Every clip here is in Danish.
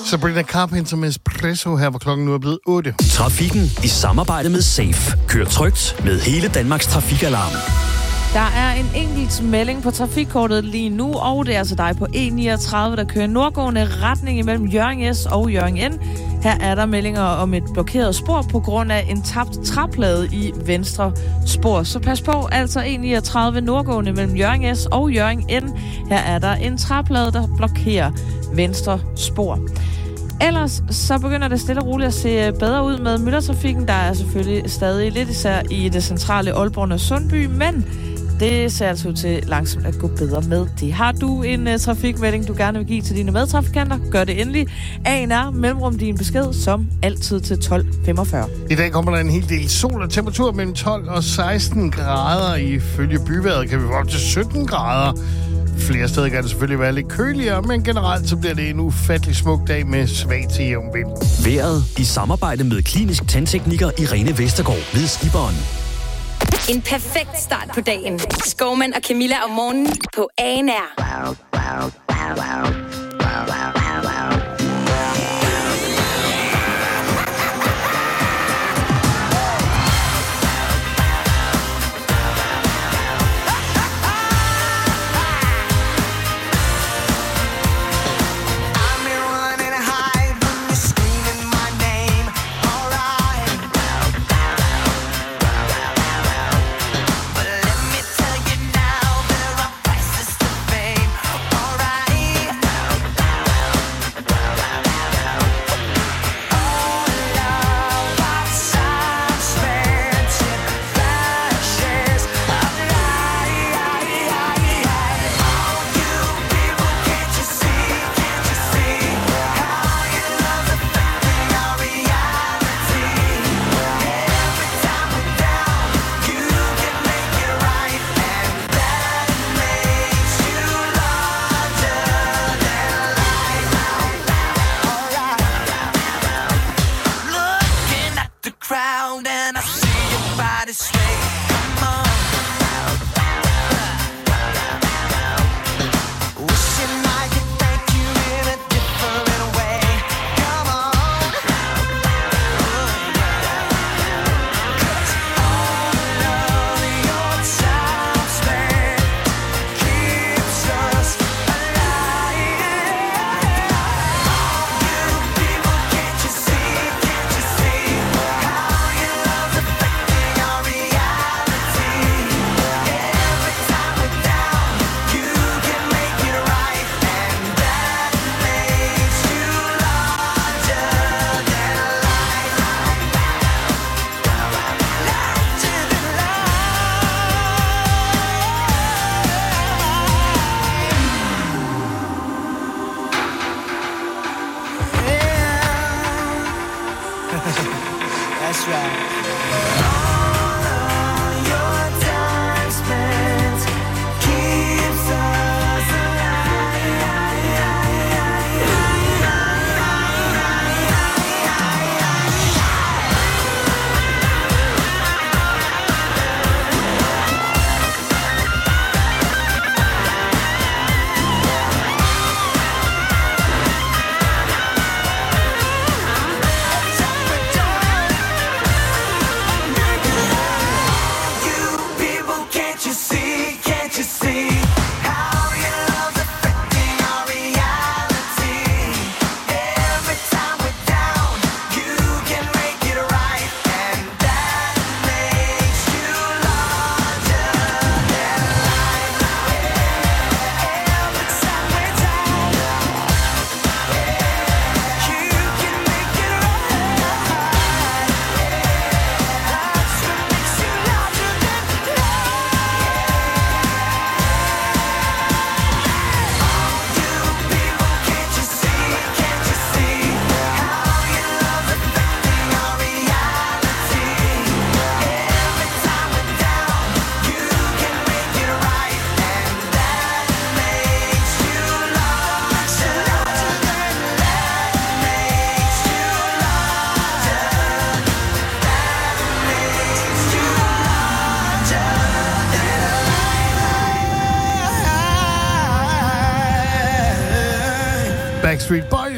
Sabrina Carpenter med Espresso her, hvor klokken nu er blevet 8. Trafikken i samarbejde med Safe. Kør trygt med hele Danmarks trafikalarm. Der er en enkelt melding på trafikkortet lige nu, og det er altså dig på E39, der kører nordgående retning imellem Hjørring S og Hjørring N. Her er der meldinger om et blokeret spor på grund af en tabt træplade i venstre spor. Så pas på, altså E39 nordgående mellem Hjørring S og Hjørring N. Her er der en træplade, der blokerer venstre spor. Ellers så begynder det stille og roligt at se bedre ud med myldretrafikken. Der er selvfølgelig stadig lidt især i det centrale Aalborg og Sundby, men det ser altså ud til langsomt at gå bedre med det. Har du en trafikmelding, du gerne vil give til dine medtrafikanter? Gør det endelig. ANR mellemrum din besked som altid til 12:45. I dag kommer der en hel del sol og temperatur mellem 12 og 16 grader. Ifølge byvejret kan vi få op til 17 grader. Flere steder kan det selvfølgelig være lidt køligere, men generelt så bliver det en ufattelig smuk dag med svag til jævn vind. Vejret i samarbejde med klinisk tandtekniker Irene Vestergaard ved Skiberen. En perfekt start på dagen. Skovmand og Camilla om morgenen på ANR.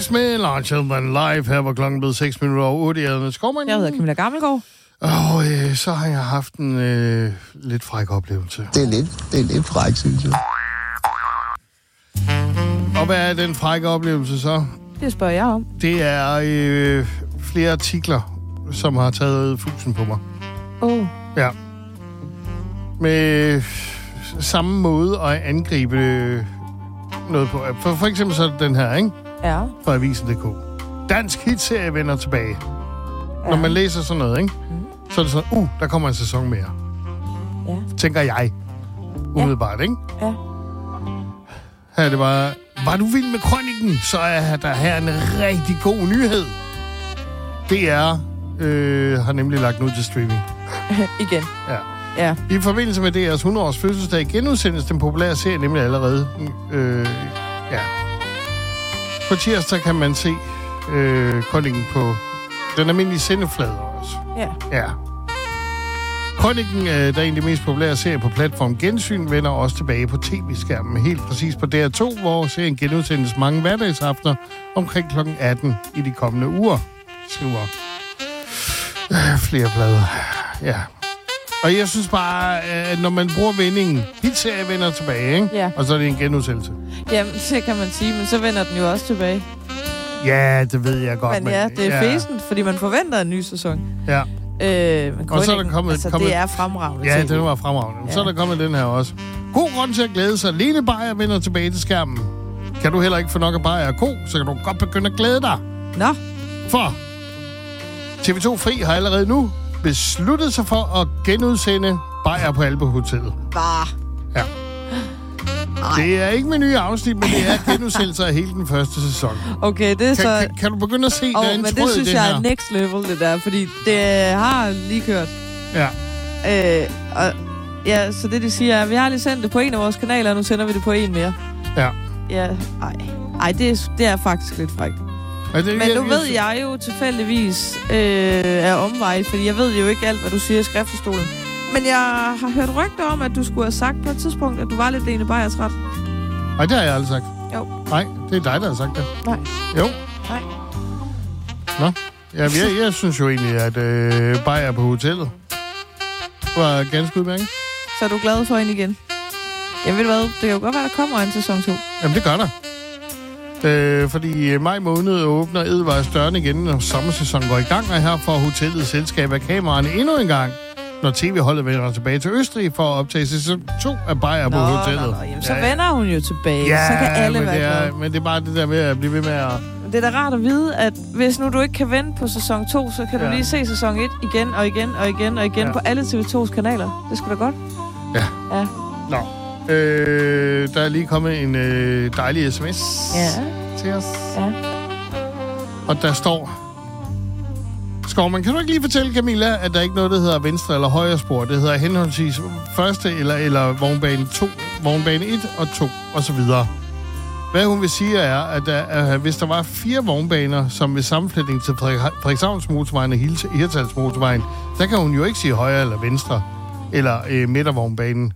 Kiss med Larger Than Life. Her var klokken blevet 6 minutter over 8. Jeg hedder Skovmand. Jeg hedder Camilla Gammelgaard. Og så har jeg haft en lidt fræk oplevelse. Det er lidt fræk, synes jeg. Og hvad er den frække oplevelse så? Det spørger jeg om. Det er flere artikler, som har taget fusen på mig. Ja. Med samme måde at angribe noget på. For eksempel så er det den her, ikke? Ja. Fra Avisen.dk. Dansk hitserie vender tilbage. Ja. Når man læser sådan noget, ikke? Så er det sådan, der kommer en sæson mere. Ja. Tænker jeg. Umiddelbart, ikke? Ja. Her er det bare, var du vild med krøniken, så er der her en rigtig god nyhed. DR har nemlig lagt ud til streaming. Igen. Ja. I forbindelse med DR's 100-års fødselsdag genudsendes den populære serie nemlig allerede. På tirsdag kan man se krøniken på den almindelige sendeflade også. Ja. Krøniken, der er en af de mest populære serier på platform Gensyn, vender også tilbage på tv-skærmen. Helt præcis på DR2, hvor serien genudsendes mange hverdagsaftener omkring kl. 18 i de kommende uger. Skriver flere blade. Ja. Og jeg synes bare, at når man bruger vendingen, hitserie vender tilbage, ikke? Ja. Og så er det en genudsendelse. Jamen, det kan man sige, men så vender den jo også tilbage. Ja, det ved jeg godt. Men ja, det er fæsent, fordi man forventer en ny sæson. Ja. Men og så er der kommet... det er fremragende. Ja, det var fremragende. Ja. Så er der kommet den her også. God grund til at glæde sig. Lene Beyer vender tilbage til skærmen. Kan du heller ikke få nok af Beyer Co., så kan du godt begynde at glæde dig. Nå. For TV2 Fri har allerede nu besluttet sig for at genudsende Beyer på Alpehotellet. Ja. Det er ikke med nye afsnit, men det er genudsendelser af hele den første sæson. Okay, det er så... Kan du begynde at se, der er en tråd i det her? Men det synes jeg er next level, det der, fordi det har lige kørt. Ja. Så det de siger er, vi har lige sendt det på en af vores kanaler, og nu sender vi det på en mere. Ja. Ja, ej, det er faktisk lidt frækt. Men nu ved jeg jo tilfældigvis af omvej, fordi jeg ved jo ikke alt, hvad du siger i skriftestolen. Men jeg har hørt rygter om, at du skulle have sagt på et tidspunkt, at du var lidt Lene Beyer træt. Nej, det har jeg aldrig sagt. Jo. Nej, det er dig, der har sagt det. Nej. Jo. Nej. Nå. Ja, jeg synes jo egentlig, at Beyer på hotellet var ganske udmærket. Så er du glad for hende igen? Jamen ved du hvad, det kan jo godt være, der kommer en sæson 2. Jamen det gør der. Fordi maj måned åbner Edvard's dørene igen, når sommersæsonen går i gang, og her får hotellets selskab af kameraerne endnu en gang, når tv-holdet vender tilbage til Østrig for at optage sæson 2 af Beyer på hotellet. Jamen, så vender hun jo tilbage. Ja, så kan alle være glade. Men det er bare det der med at blive ved med at... Det er da rart at vide, at hvis nu du ikke kan vente på sæson 2, så kan du lige se sæson 1 igen og igen og igen og igen på alle TV2's kanaler. Det skulle da godt. Ja. Nå. Der er lige kommet en dejlig sms til os. Ja. Og der står... Skovman, kan du ikke lige fortælle, Camilla, at der ikke er noget, der hedder venstre eller højre spor? Det hedder henholdsvis første eller vognbane 2, vognbane 1 og 2, og så videre. Hvad hun vil sige er, at hvis der var 4 vognbaner, som ved sammenflætning til Frederikshavnsmotorvejen og Hirtshalsmotorvejen, der kan hun jo ikke sige højre eller venstre, eller midtervognbanen.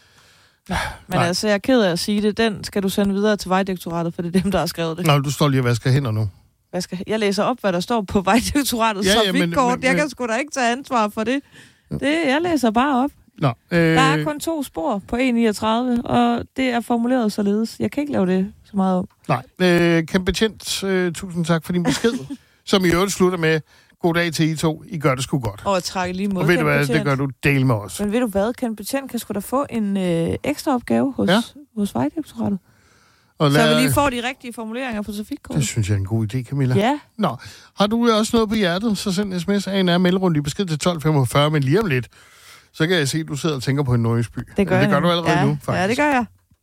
Men altså, jeg er ked af at sige det. Den skal du sende videre til Vejdirektoratet, for det er dem, der har skrevet det. Nå, du står lige og vasker hænder nu. Jeg læser op, hvad der står på Vejdirektoratet trafikkort. Jeg kan sgu da ikke tage ansvar for det. Jeg læser bare op. Nå, der er kun 2 spor på 1,39, og det er formuleret således. Jeg kan ikke lave det så meget om. Nej, Kæmpe Betjent, tusind tak for din besked, som i øvrigt slutter med, god dag til I to, I gør det sgu godt. Og trække lige mod. Og ved du hvad, det gør du del med os. Men ved du hvad, Kæmpe Betjent kan sgu da få en ekstra opgave hos Vejdirektoratet. Så vi lige får de rigtige formuleringer på trafikkortet. Det synes jeg er en god idé, Camilla. Ja. Nå, har du også noget på hjertet, så send en sms af en mellemrunde i besked til 1245, men lige om lidt, så kan jeg se, at du sidder og tænker på en nordjysk by. Det gør du allerede nu, faktisk. Ja, det gør jeg.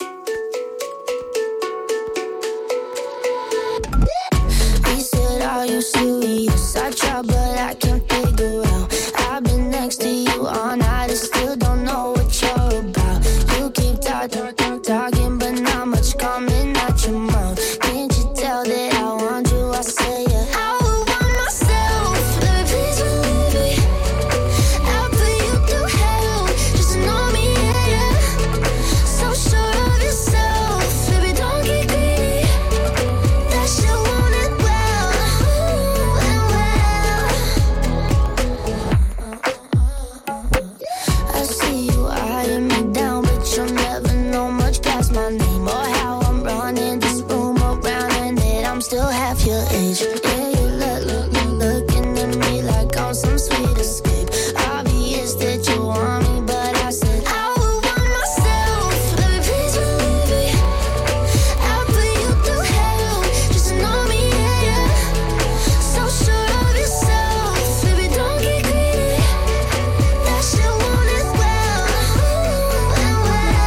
Are you serious? I try, but I can't figure out. I've been next to you all night and still don't know what you're about. You keep talking, but not much coming out your mouth. Can't you tell that I want you? I say it. I would want myself. Baby, please believe me. I'll put you through hell. Just know me, yeah. So sure of yourself. Baby, don't get greedy. That shit won't end. still half your age. Yeah, you looking at me like I'm some sweet escape. Obvious that you want me, but I said I would want myself. Baby, please believe me. I'll put you through hell just to know me, yeah, yeah. So sure of yourself, baby, don't get greedy. That shit won't as well, and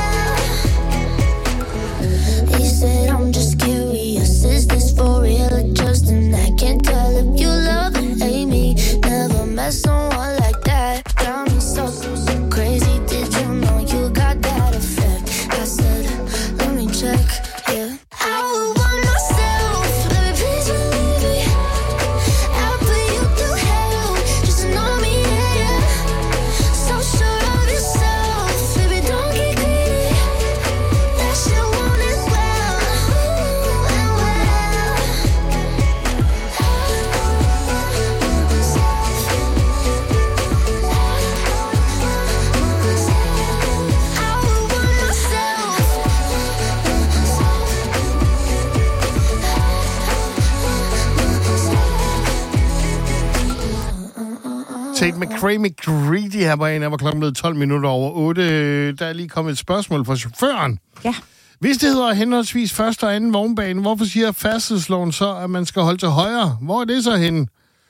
well. He said I'm just curious, is this for real or just an act? Can't tell if you love and hate me. Never met someone like that. Got me so crazy. Did you know you got that effect? I said, let me check, yeah. I would want myself, baby, please believe me. I'll put you through hell just to know me, yeah, yeah. So sure of yourself, baby, don't get greedy. That shit won't as well, and well. I would want myself. Tate McCready her var en af, hvor klokken blev 12 minutter over 8. Der er lige kommet et spørgsmål fra chaufføren. Ja. Hvis det hedder henholdsvis første og anden vognbane, hvorfor siger færdselsloven så, at man skal holde til højre? Hvor er det så henne?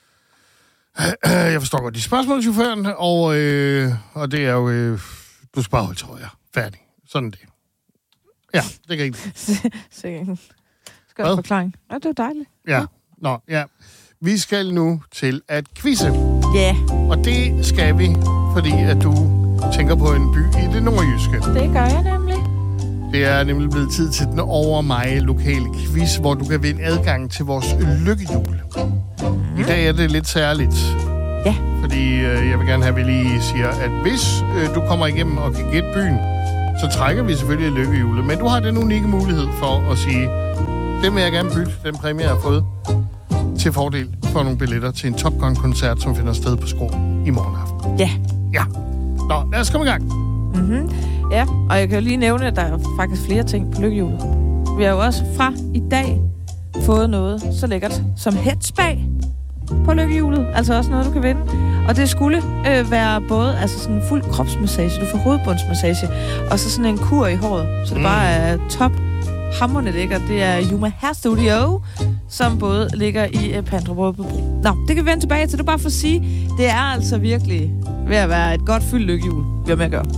Jeg forstår godt de spørgsmål, chaufføren, og det er jo, du skal bare holde til højre. Færdig. Sådan det. Ja, det kan ikke. Sikkert. Skal du forklaring? Ja, det var dejligt. Ja, nå, ja. Vi skal nu til at quizze. Ja, Og det skal vi, fordi at du tænker på en by i det nordjyske. det gør jeg nemlig. Det er nemlig blevet tid til den over mig lokale quiz, hvor du kan vinde adgang til vores lykkehjul. I dag er det lidt særligt. Ja. Fordi jeg vil gerne have, at vi lige siger, at hvis du kommer igennem og kan gætte byen, så trækker vi selvfølgelig lykkehjulet. Men du har den unikke mulighed for at sige, det vil jeg gerne bytte, den præmie, jeg har fået, til fordel for nogle billetter til en Top Gun-koncert, som finder sted på Skro i morgen aften. Ja. Ja. Nå, lad os komme i gang. Ja, og jeg kan jo lige nævne, at der er faktisk flere ting på lykkehjulet. Vi har jo også fra i dag fået noget så lækkert som headspa på lykkehjulet. Altså også noget, du kan vinde. Og det skulle være både altså sådan en fuld kropsmassage, du får hovedbundsmassage, og så sådan en kur i håret. Så det bare er top hamrende lækkert. Det er Yuma Hair Studio, som både ligger i Pandrup. Nå, det kan vi vende tilbage til. Det er bare for at sige, det er altså virkelig ved at være et godt fyldt lykkehjul, vi har med at gøre.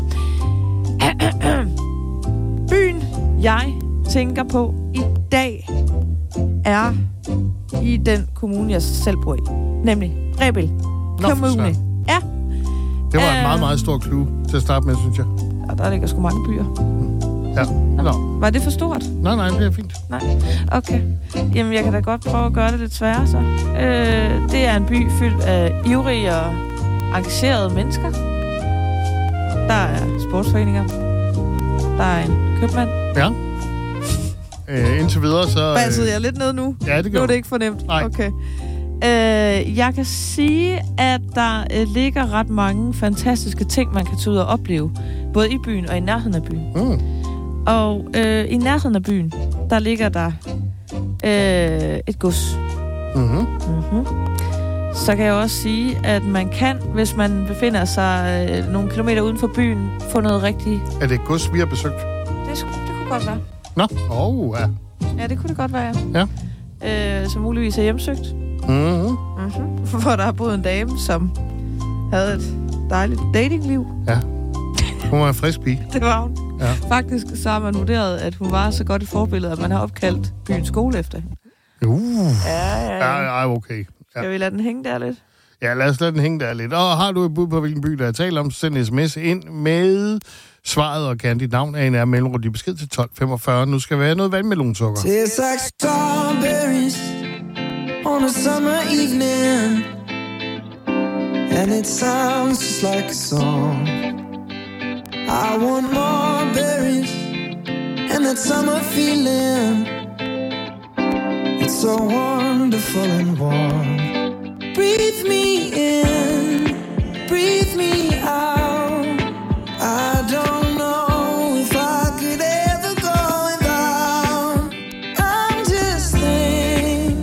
Byen, jeg tænker på i dag, er i den kommune, jeg selv bor i. Nemlig Rebild Kommune. Ja. Det var et meget, meget stort clue til at starte med, synes jeg. Og der ligger sgu mange byer. Ja. Nå. Var det for stort? Nej, det er fint. Nej. Okay. Jamen, jeg kan da godt prøve at gøre det lidt sværere, så. Det er en by fyldt af ivrige og engagerede mennesker. Der er sportsforeninger. Der er en købmand. Ja. Indtil videre, så... Bassede jeg lidt ned nu? Ja, det gør nu er det ikke fornemt. Nej. Okay. Jeg kan sige, at der ligger ret mange fantastiske ting, man kan tage ud og opleve. Både i byen og i nærheden af byen. Og i nærheden af byen, der ligger der et gods. Så kan jeg også sige, at man kan, hvis man befinder sig nogle kilometer uden for byen, få noget rigtigt. Er det et gods, vi har besøgt? Det kunne godt være. Nå, ja. Ja, det kunne det godt være. Ja. Som muligvis er hjemsøgt. Hvor der er boet en dame, som havde et dejligt datingliv. Ja. Hun var en frisk pige. Det var hun. Ja. Faktisk så har man vurderet, at hun var så godt et forbillede, at man har opkaldt byens skole efter hende. Ja, okay. Ja. Skal vi lade den hænge der lidt? Ja, lad os lade den hænge der lidt. Og har du et bud på, hvilken by, der er talt om, så send en sms ind med svaret og gerne dit navn af en af mellemrum. De besked til 1245. Nu skal være noget vandmelonsukker. Tastes like strawberries on a summer evening, and it sounds just like a song. I want more berries and that summer feeling. It's so wonderful and warm. Breathe me in, breathe me out. I don't know if I could ever go without. I'm just thinking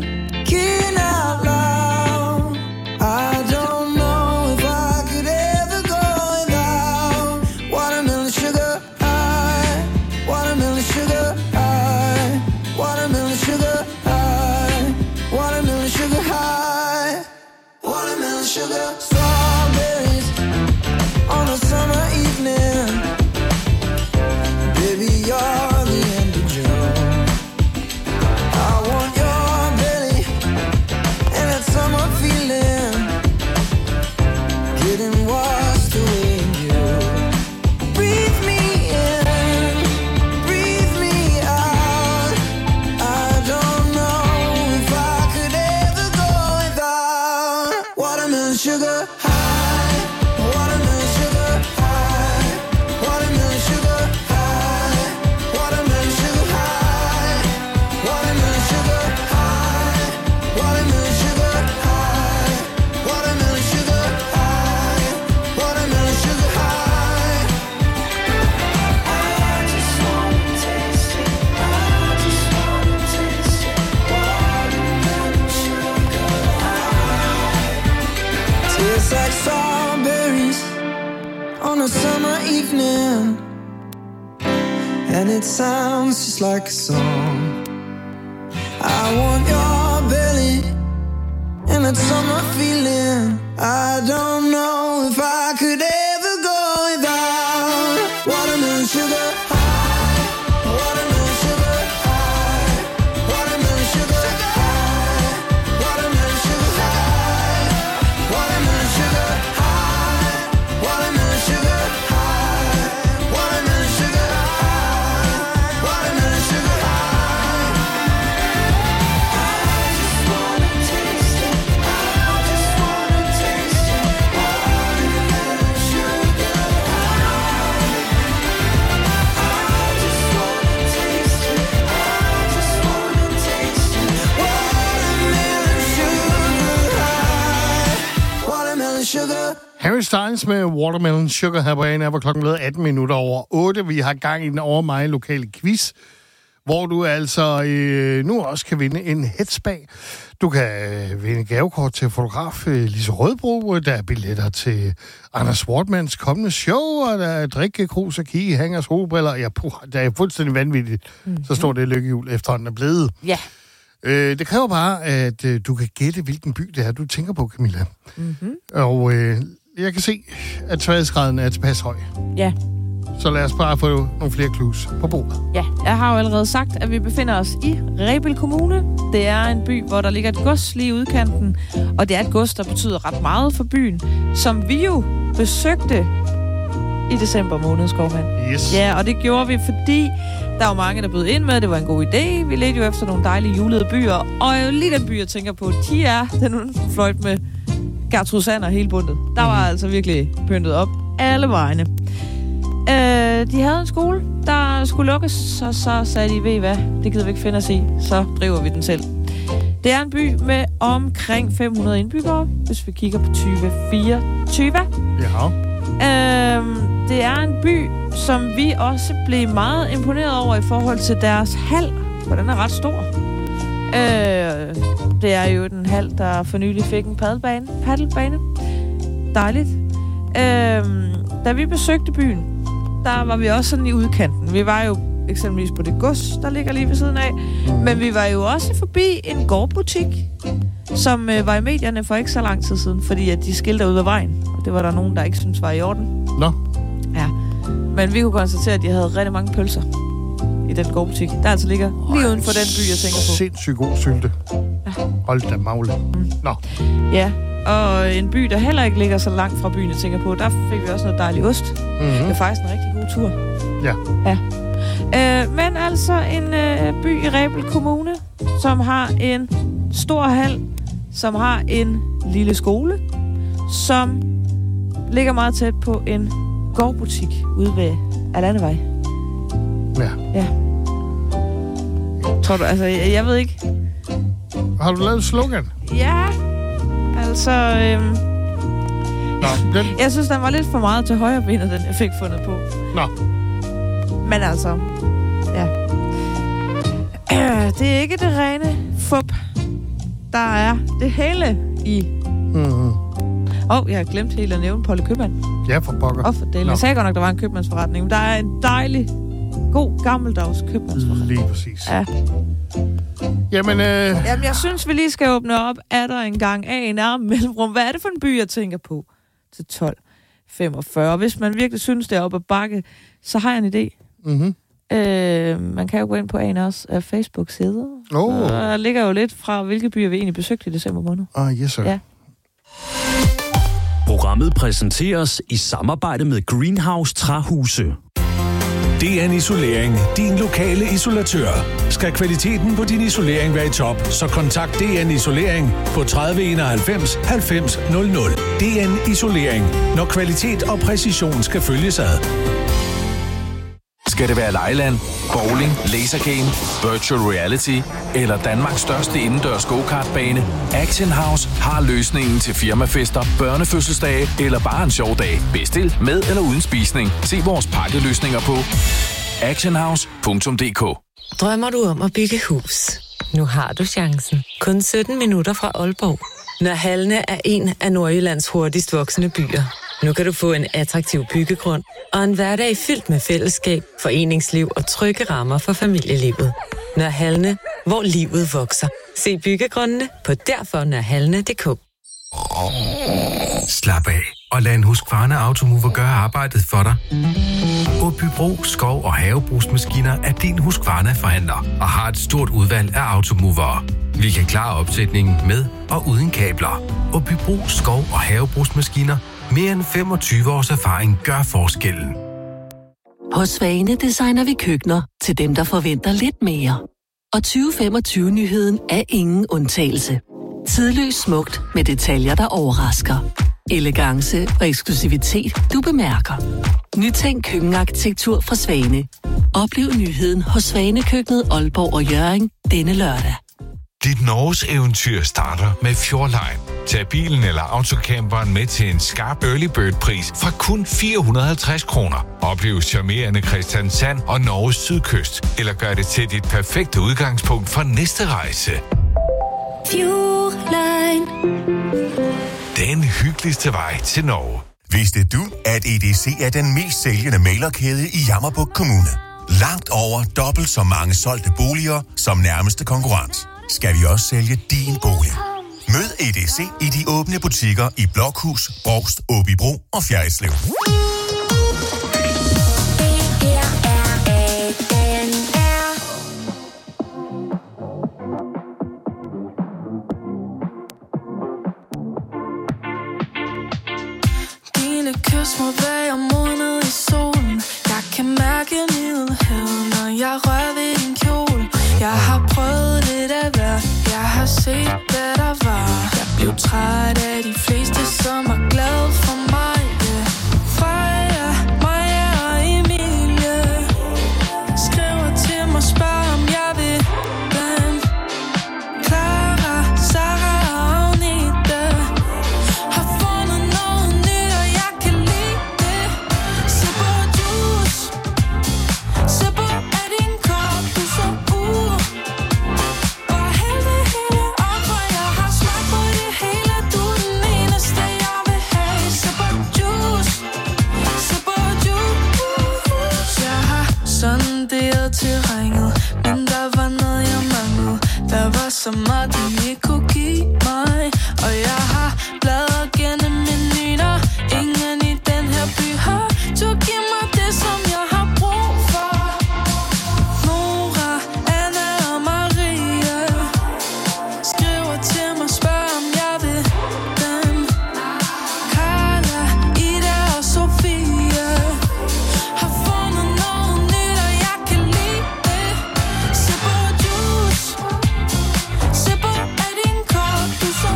on a summer evening, and it sounds just like a song. I want your belly and that summer feeling. I don't know if I could ever go without watermelon sugar high, watermelon sugar high, watermelon sugar high, watermelon sugar high, watermelon sugar high, watermelon sugar high, watermelon sugar high, watermelon sugar high. Harry Styles med Watermelon Sugar her på ANR, hvor klokken blevet 18 minutter over 8. Vi har gang i den over mig lokale quiz, hvor du altså nu også kan vinde en headspag. Du kan vinde gavekort til fotograf Lise Rødbro. Der er billetter til Anders Wortmans kommende show, og der er drikkekrus og kige, hangers, hovedbriller. Ja, det er fuldstændig vanvittigt. Mm-hmm. Så står det lykkehjul efterhånden er blevet. Ja. Det kræver bare, at du kan gætte, hvilken by det er, du tænker på, Camilla. Mm-hmm. Og jeg kan se, at sværhedsgraden er tilpas høj. Ja. Så lad os bare få nogle flere clues på bordet. Ja, jeg har jo allerede sagt, at vi befinder os i Rebild Kommune. Det er en by, hvor der ligger et gods lige i udkanten. Og det er et gods, der betyder ret meget for byen, som vi jo besøgte i december måned, Skovmand. Yes. Ja, og det gjorde vi, fordi der var mange, der bød ind med, det var en god idé. Vi ledte jo efter nogle dejlige julede byer. Og jo lige den by, jeg tænker på, de er den fløjt med Gertrud Sander hele bundet. Der var altså virkelig pyntet op alle vegne. De havde en skole, der skulle lukkes, og så sagde de, ved I hvad, det gider vi ikke finde os i, så driver vi den selv. Det er en by med omkring 500 indbyggere, hvis vi kigger på 2024. Ja. Det er en by, som vi også blev meget imponeret over i forhold til deres hal, for den er ret stor. Det er jo den hal, der for nylig fik en paddelbane. Dejligt. Da vi besøgte byen, der var vi også sådan i udkanten. Vi var jo eksempelvis på det gods, der ligger lige ved siden af. Men vi var jo også forbi en gårdbutik, som var i medierne for ikke så lang tid siden, fordi at de skilter ud af vejen. Og det var der nogen, der ikke syntes var i orden. Nå. Ja. Men vi kunne konstatere, at de havde rigtig mange pølser i den gårdbutik. Der altså ligger lige uden for den by, jeg tænker på. Sindssygt god sylte. Ja. Hold da magle. Nå. Ja, og en by, der heller ikke ligger så langt fra byen, jeg tænker på, der fik vi også noget dejlig ost. Mm-hmm. Det er faktisk en rigtig god tur. Ja. Men altså en by i Rebild Kommune, som har en stor hal, som har en lille skole, som ligger meget tæt på en gårdbutik ude ved Alandevej. Ja. Tror du, altså, jeg ved ikke. Har du lavet slogan? Ja, altså... Nå, jeg synes, den var lidt for meget til højre benet, den jeg fik fundet på. Nå. Men altså, ja. Det er ikke det rene fup. Der er det hele i. Mm-hmm. Jeg har glemt helt at nævne Polle Købmand. Ja, for pokker. For delen. Jeg sagde godt nok, der var en købmandsforretning. Men der er en dejlig, god, gammeldags købmandsforretning. Lige præcis. Ja. Jamen, Jamen, jeg synes, vi lige skal åbne op. Er der engang ANR mellemrum? Hvad er det for en by, jeg tænker på? Til 12:45. Hvis man virkelig synes, det er oppe ad bakke, så har jeg en idé. Mm-hmm. Man kan jo gå ind på ANR's Facebook-side. Der ligger jo lidt fra, hvilke byer vi egentlig besøgte i december måned. Yes, sir. Ja. Programmet præsenteres i samarbejde med Greenhouse Træhuse. DN Isolering, din lokale isolatør. Skal kvaliteten på din isolering være i top, så kontakt DN Isolering på 30 91 90 00. DN Isolering, når kvalitet og præcision skal følges ad. Skal det være Lejland, bowling, lasergame, virtual reality eller Danmarks største indendørs go-kartbane? Action House har løsningen til firmafester, børnefødselsdage eller bare en sjov dag. Bestil med eller uden spisning. Se vores pakkeløsninger på actionhouse.dk. Drømmer du om at bygge hus? Nu har du chancen. Kun 17 minutter fra Aalborg. Når Halne er en af Nordjyllands hurtigst voksende byer. Nu kan du få en attraktiv byggegrund og en hverdag fyldt med fællesskab, foreningsliv og trygge rammer for familielivet. Nørre Halne, hvor livet vokser. Se byggegrundene på derfornørrehalne.dk. Slap af og lad en Husqvarna Automover gøre arbejdet for dig. Åbybro, skov og havebrugsmaskiner er din Husqvarna-forhandler og har et stort udvalg af automovere. Vi kan klare opsætningen med og uden kabler. Åbybro, skov og havebrugsmaskiner. Mere end 25 års erfaring gør forskellen. Hos Svane designer vi køkkener til dem, der forventer lidt mere. Og 2025-nyheden er ingen undtagelse. Tidløst smukt med detaljer, der overrasker. Elegance og eksklusivitet, du bemærker. Nytænk køkkenarkitektur fra Svane. Oplev nyheden hos Svanekøkkenet Aalborg og Hjørring denne lørdag. Dit Norges eventyr starter med Fjordline. Tag bilen eller autocamperen med til en skarp early bird pris fra kun 450 kroner. Oplev charmerende Kristiansand og Norges sydkyst. Eller gør det til dit perfekte udgangspunkt for næste rejse. Fjordline. Den hyggeligste vej til Norge. Vidste du, at EDC er den mest sælgende mæglerkæde i Jammerbugt Kommune? Langt over dobbelt så mange solgte boliger som nærmeste konkurrent. Skal vi også sælge din bolig? Mød EDC i de åbne butikker i Blokhus, Brovst, Åbybro og Fjerritslev. Dine kys må være modnet i solen. Jeg kan mærke middelhavet, når jeg rører ved din kjole. Jeg har prøvet lidt af hver, jeg har set, hvad der var. Jeg blev træt af de fleste, som er glade for mig. Freja, Maja og Emilie skriver til mig, spørger om jeg vil den. Clara, Sarah og Agnete har fundet noget nyt, og jeg kan lide det. Sipper juice, sipper af din kop, du så terrænet, men der var noget jeg manglede. Der var så meget de ikke kunne give mig, og jeg har bladret gennem menuer. Ingen i den her by har du giv mig det, som jeg har brug for. Nora, Anna og Maria skriver til mig, spørger om jeg vil dem. Carla, Ida og Sofia har fundet noget nyt, og jeg kan lide det. Sipper juice, sipper af din kop, du så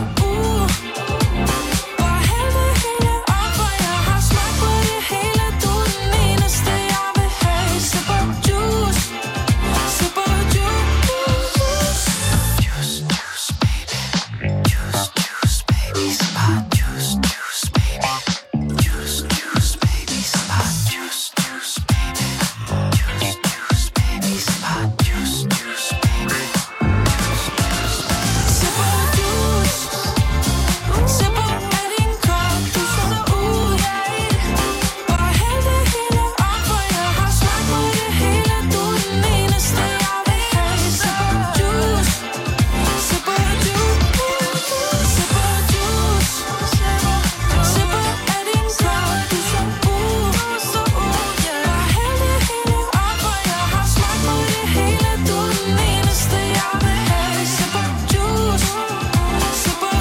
bare helvede hele op, for jeg har smagt på det hele. Du er den eneste, jeg vil have. Sipper juice, sipper juice. Juice, juice, baby. Juice, juice, baby. Sipper juice, juice, baby. Juice, juice, baby. Sipper juice, juice, baby. Juice, juice, baby. Sipper juice, juice, baby. Sipper juice, sipper af din kop, du så bare helvede hele op, for jeg har smagt på det hele. Du er den eneste, jeg vil have. Sipper juice, sipper juice, sipper juice, sipper af din kop, du så bare helvede hele op, for jeg har smagt på det hele. Du er den eneste, jeg vil have. Sipper juice, sipper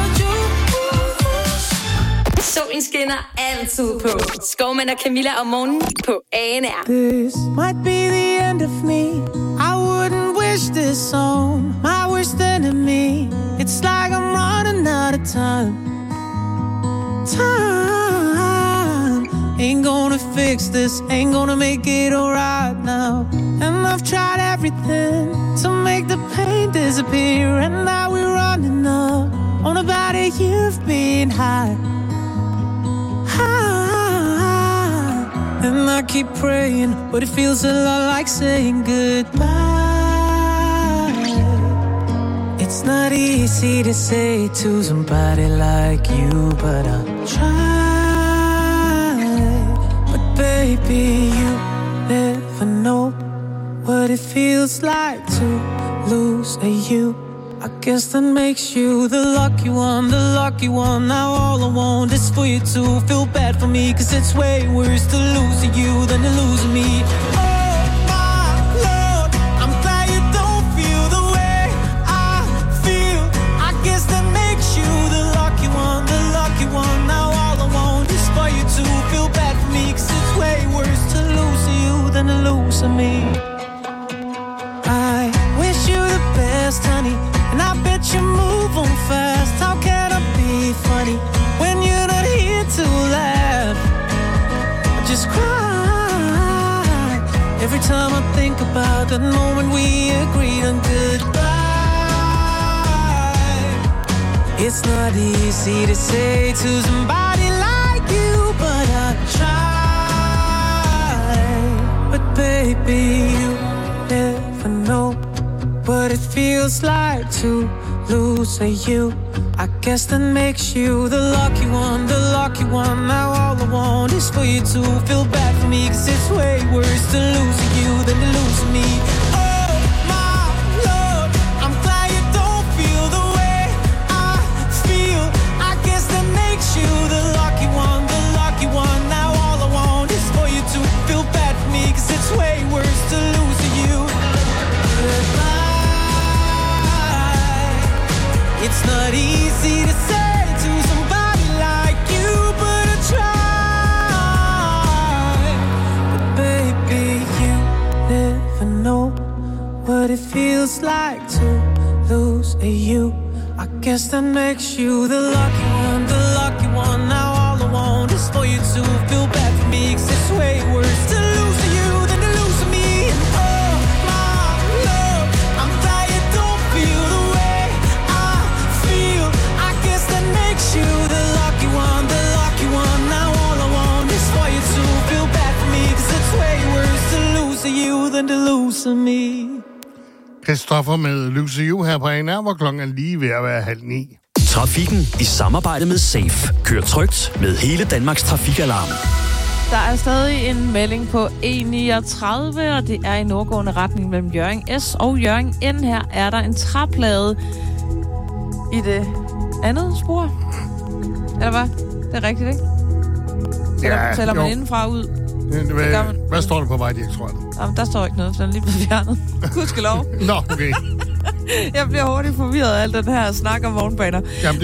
juice. Solen skinner altid på. Skovmand og Camilla om morgenen på ANR. This might be the end of me. I wouldn't wish this on my worst enemy. It's like I'm running out of time. Ain't gonna fix this, ain't gonna make it alright now. And I've tried everything to make the pain disappear, and now we're running up on about a year of being high. And I keep praying, but it feels a lot like saying goodbye. It's not easy to say to somebody like you, but I'll try. baby, you never know what it feels like to lose a you. I guess that makes you the lucky one, the lucky one. Now all I want is for you to feel bad for me, 'cause it's way worse to lose you than to lose me. Oh my Lord, I'm glad you don't feel the way I feel. I guess that makes you the lucky one, the lucky one. Now all I want is for you to feel bad for me, 'cause it's way worse to lose you than to lose me. I wish you the best, honey, and I bet you move on fast. How can I be funny when you're not here to laugh? I just cry every time I think about that moment we agreed on goodbye. It's not easy to say to somebody like you, but I try. But baby, you never know what it feels like to lose a you. I guess that makes you the lucky one, the lucky one. Now all I want is for you to feel bad for me, 'cause it's way worse to lose you than to lose me. Oh my Lord, I'm glad you don't feel the way I feel. I guess that makes you the lucky one, the lucky one. Now all I want is for you to feel bad for me, 'cause it's way worse to lose you. It's not easy to say to somebody like you, but I try. But baby, you never know what it feels like to lose a you. I guess that makes you the lucky one, the lucky one. Now all I want is for you to feel bad for me, 'cause it's way worse to lose you than to lose me. And oh my Lord, I'm glad you don't feel the way I feel. I guess that makes you the lucky one, the lucky one. Now all I want is for you to feel bad for me, 'cause it's way worse to lose you than to lose me. Christoffer med Lose You her på ANR, hvor klokken er lige ved at være 8:30. Trafikken i samarbejde med Safe. Kør trygt med hele Danmarks trafikalarm. Der er stadig en melding på E39, og det er i nordgående retning mellem Hjørring S og Hjørring N. Her er der en træplade i det andet spor. Eller hvad? Det er rigtigt, ikke? Tæller man indenfra ud? Hvad står der på Vejdirektoratet? Jamen, der står ikke noget, for den er lige blevet fjernet. Gudskelov. Nå, okay. Jeg bliver hurtigt forvirret af al den her snak om vognbaner. Jamen, det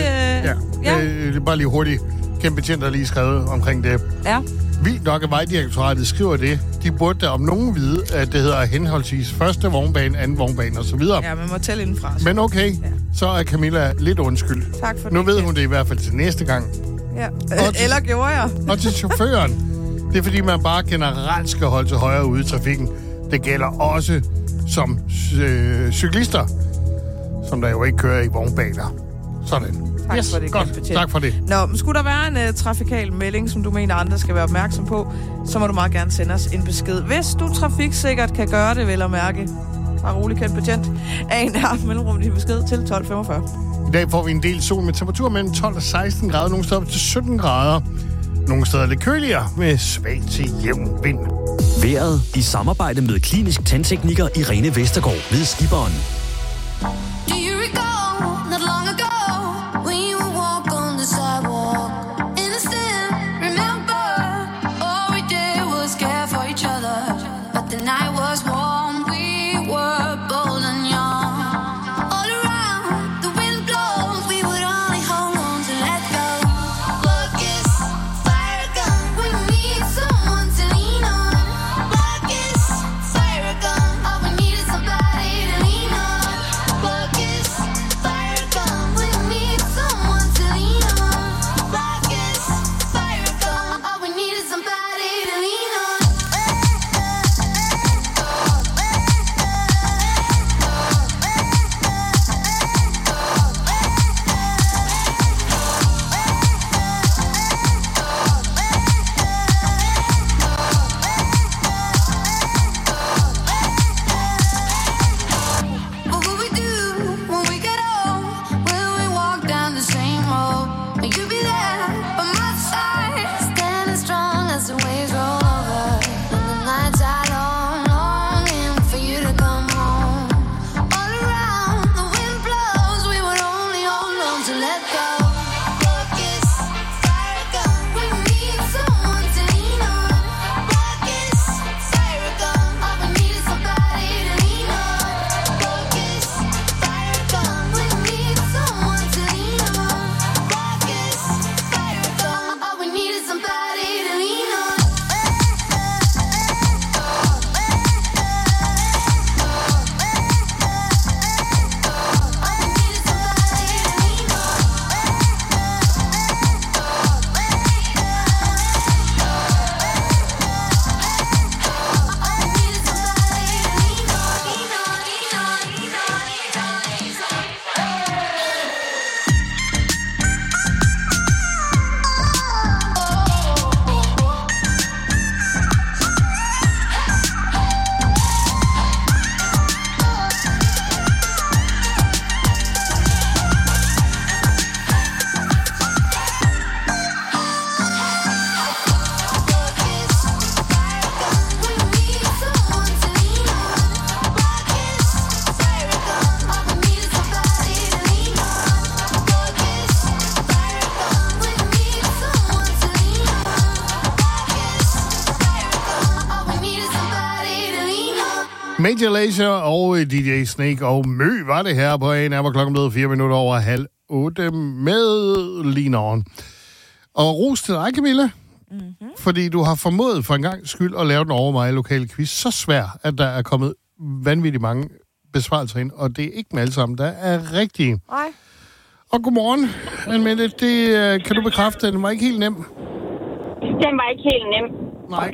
er bare lige hurtigt. Kæmpe betjent har lige skrevet omkring det. Ja. Vildt nok, at Vejdirektoratet skriver det. De burde da om nogen vide, at det hedder henholdsvis første vognbane, anden vognbane osv. Ja, man må tælle indenfra. Men okay, så er Camilla lidt undskyld. Tak for nu ved hun det i hvert fald til næste gang. Ja. Eller gjorde jeg. Og til chaufføren. Det er fordi, man bare generelt skal holde til højre ude i trafikken. Det gælder også som cyklister, som der jo ikke kører i vognbaner. Sådan. Tak for det. Godt. Tak for det. Nå, men skulle der være en trafikal melding, som du mener, andre skal være opmærksom på, så må du meget gerne sende os en besked. Hvis du trafiksikkert kan gøre det, vel at mærke. Bare rolig, kendt betjent. ANR mellemrum din besked til 12:45. I dag får vi en del sol med temperatur mellem 12 og 16 grader, nogle steder op til 17 grader. Nogle steder lidt køligere med svag til jævn vind. Vejret i samarbejde med klinisk tandtekniker Irene Vestergaard ved Skiberen. You be there by my side, standing strong as the waves roll on. let go. Focus, fire gun. We need someone to lean on. Focus, fire gun. All we need is somebody to lean on. Focus, fire gun. We need someone to lean on. Focus, fire gun. All we need is somebody to lean on. Major Lazer og DJ Snake og Mø var det her på en af, hvor klokken blev 4 minutter over 7:30 med Lean On. Og ros til dig, Camilla, fordi du har formået for en gang skyld at lave den over mig lokale quiz så svær, at der er kommet vanvittigt mange besvarelser ind, og det er ikke med alle sammen, der er rigtige. Nej. Og godmorgen, Anne-Mette. Det kan du bekræfte, at den var ikke helt nem? Den var ikke helt nem. Nej.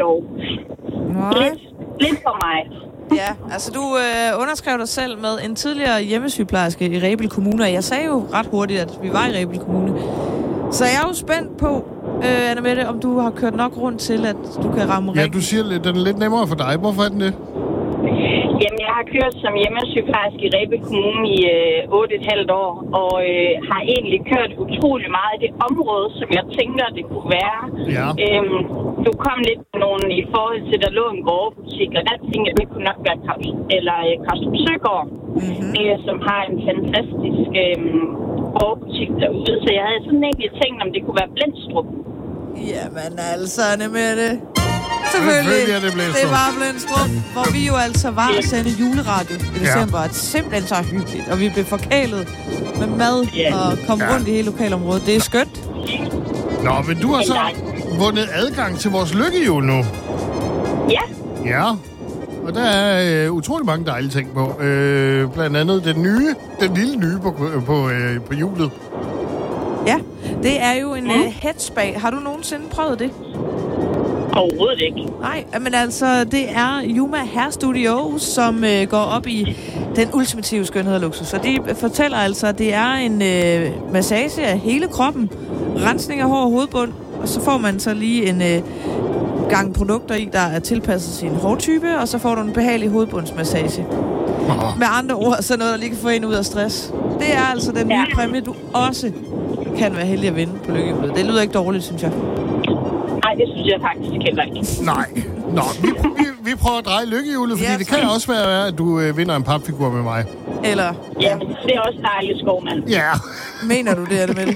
Lidt for mig. Ja, altså du underskrev dig selv med en tidligere hjemmesygeplejerske i Rebild Kommune, og jeg sagde jo ret hurtigt, at vi var i Rebild Kommune. Så jeg er jo spændt på, Anne-Mette, om du har kørt nok rundt til, at du kan ramme rigtigt. Ja, du siger, at den er lidt nemmere for dig. Hvorfor er den det? Jamen, jeg har kørt som hjemmesygeplejerske i Rebild Kommune i 8,5 år, og har egentlig kørt utrolig meget i det område, som jeg tænker, det kunne være. Ja. Du kom lidt med nogen i forhold til, der lå en gårdbutik, og der tænkte jeg, det kunne nok være Kastrup Søgaard, som har en fantastisk gårdbutik derude. Så jeg havde sådan egentlig tænkt, om det kunne være Blendstrup. Jamen altså, Anne-Mette. Selvfølgelig. Det var Blendstrup, hvor vi jo altså var at sende juleradio i december. Ja. Simpelthen så hyggeligt. Og vi blev forkælet med mad og kom rundt i hele lokalområdet. Det er skønt. Nå, men du har så vundet adgang til vores lykkehjul nu. Ja. Ja. Og der er utrolig mange dejlige ting på. Blandt andet den lille nye på hjulet. Ja, det er jo en headspa. Har du nogensinde prøvet det? Overhovedet ikke. Nej, men altså, det er Yuma Hair Studio, som går op i den ultimative skønhed og luksus. Og de fortæller altså, at det er en massage af hele kroppen, rensning af hår og hovedbund, og så får man så lige en gang produkter i, der er tilpasset sin hårtype, og så får du en behagelig hovedbundsmassage. Med andre ord, så noget, der lige kan få en ud af stress. Det er altså den nye præmie, du også kan være heldig at vinde på lykkehjulet. Det lyder ikke dårligt, synes jeg. Nej, det synes jeg faktisk heller ikke. Nej. Nå, vi prøver at dreje lykkehjulet, fordi det kan også være, at du vinder en papfigur med mig. Eller? Jamen, det er også dejligt, Skovmand. Ja. Mener du det, Anne-Mette?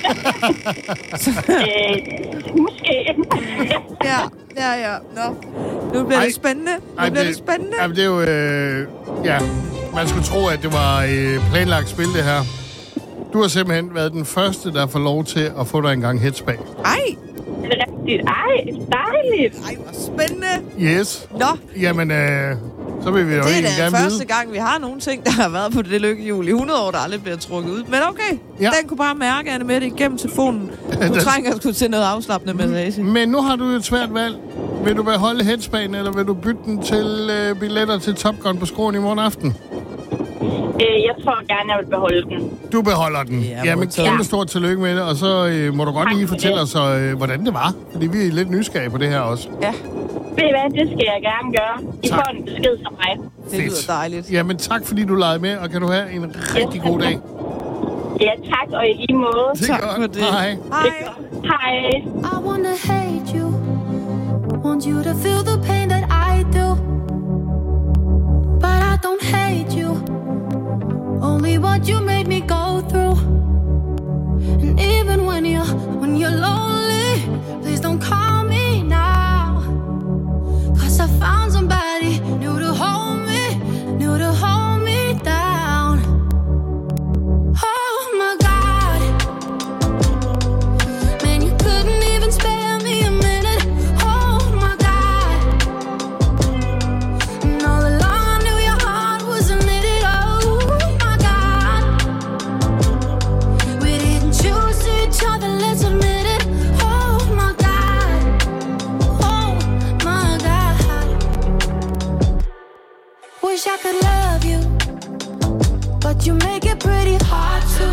Måske. Ja. Nå. Nu bliver det spændende. Jamen, det er jo... ja, man skulle tro, at det var planlagt spil, det her. Du har simpelthen været den første, der får lov til at få dig en gang headspa. Ej! Dejligt. Ej, hvor spændende. Yes. Nå. Jamen, så vil vi jo egentlig gerne vide. Det er første gang, vi har nogle ting, der har været på det lykkehjul i 100 år, der aldrig bliver trukket ud. Men okay, den kunne bare mærke, Anne-Mette, igennem telefonen. Du trænger sgu til noget afslappende massage. Men nu har du et svært valg. Vil du beholde headspaen, eller vil du bytte den til billetter til Top Gun på Skråen i morgen aften? Jeg tror gerne, jeg vil beholde den. Du beholder den? Ja, men kæmpe stort tillykke med det. Og så må du godt lige fortælle os, hvordan det var. Fordi vi er lidt nysgerrige på det her også. Ja. Ved I hvad, det skal jeg gerne gøre. I får en besked fra mig. Det lyder dejligt. Jamen tak, fordi du legede med, og kan du have en rigtig god dag. Ja, tak, og i lige måde. Tak for det. Hej. Hej. I wanna hate you. Want you to feel the pain that I do. But I don't hate you. Only what you made me go through. when you're lonely, please don't call me now. 'Cause I found somebody new to hold me down. Oh my God, man, you couldn't even spare me a minute. Oh my God, and all along I knew your heart wasn't in it. Oh my God, we didn't choose each other, let's admit it. Oh my God, oh my God. Wish I could love you, but you make it pretty hard to.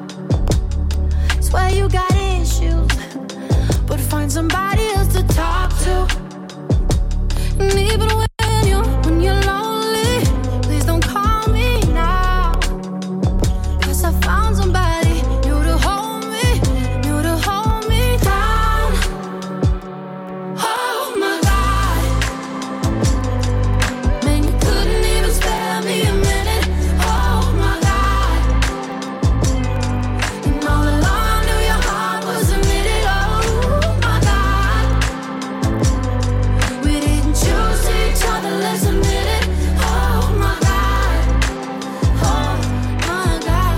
Swear you got issues, but find somebody else to talk to. And even when you're lonely, please don't call me now. 'Cause I found somebody new to hold me down. Oh my God, man, you couldn't even spare me a minute. Oh my God, and all along I knew your heart wasn't in it. Oh my God, we didn't choose each other, let's admit it. Oh my God, oh my God,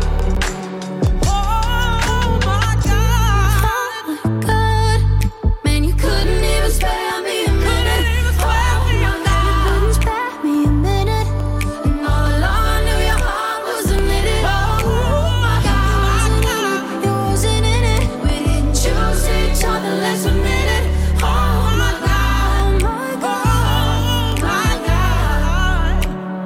oh my God, God, man, you couldn't even spare me a minute. Oh my God, you couldn't spare me a minute. And all along I knew your heart wasn't in it. Oh my God, it wasn't in it. We didn't choose each other, let's admit it. Oh my God, oh my God, oh my God.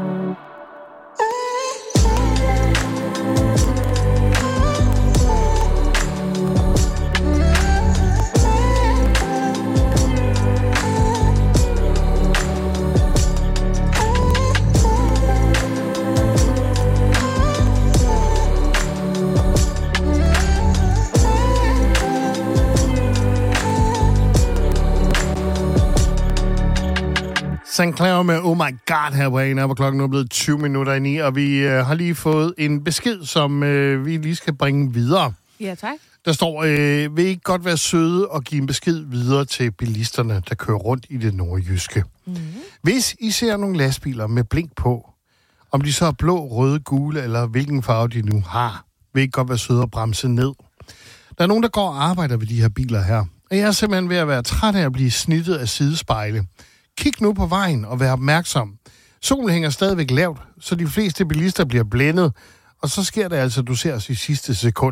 St. Clair med Oh My God her på en, hvor klokken nu er blevet 20 minutter i 9, og vi har lige fået en besked, som vi lige skal bringe videre. Ja, tak. Der står, vil I ikke godt være søde og give en besked videre til bilisterne, der kører rundt i det nordjyske? Mm-hmm. Hvis I ser nogle lastbiler med blink på, om de så er blå, røde, gule eller hvilken farve de nu har, vil I ikke godt være søde og bremse ned. Der er nogen, der går og arbejder ved de her biler her, og jeg er simpelthen ved at være træt af at blive snittet af sidespejle. Kig nu på vejen og vær opmærksom. Solen hænger stadigvæk lavt, så de fleste bilister bliver blændet, og så sker det altså, at du ser os i sidste sekund.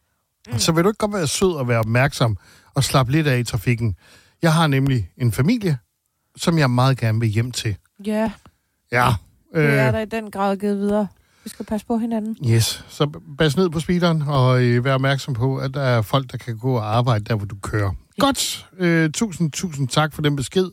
Så vil du ikke godt være sød og være opmærksom og slappe lidt af i trafikken. Jeg har nemlig en familie, som jeg meget gerne vil hjem til. Ja. Ja. Det er der i den grad givet videre. Vi skal passe på hinanden. Yes. Så bas ned på speederen og vær opmærksom på, at der er folk, der kan gå og arbejde der, hvor du kører. Ja. Godt. Tusind tak for den besked.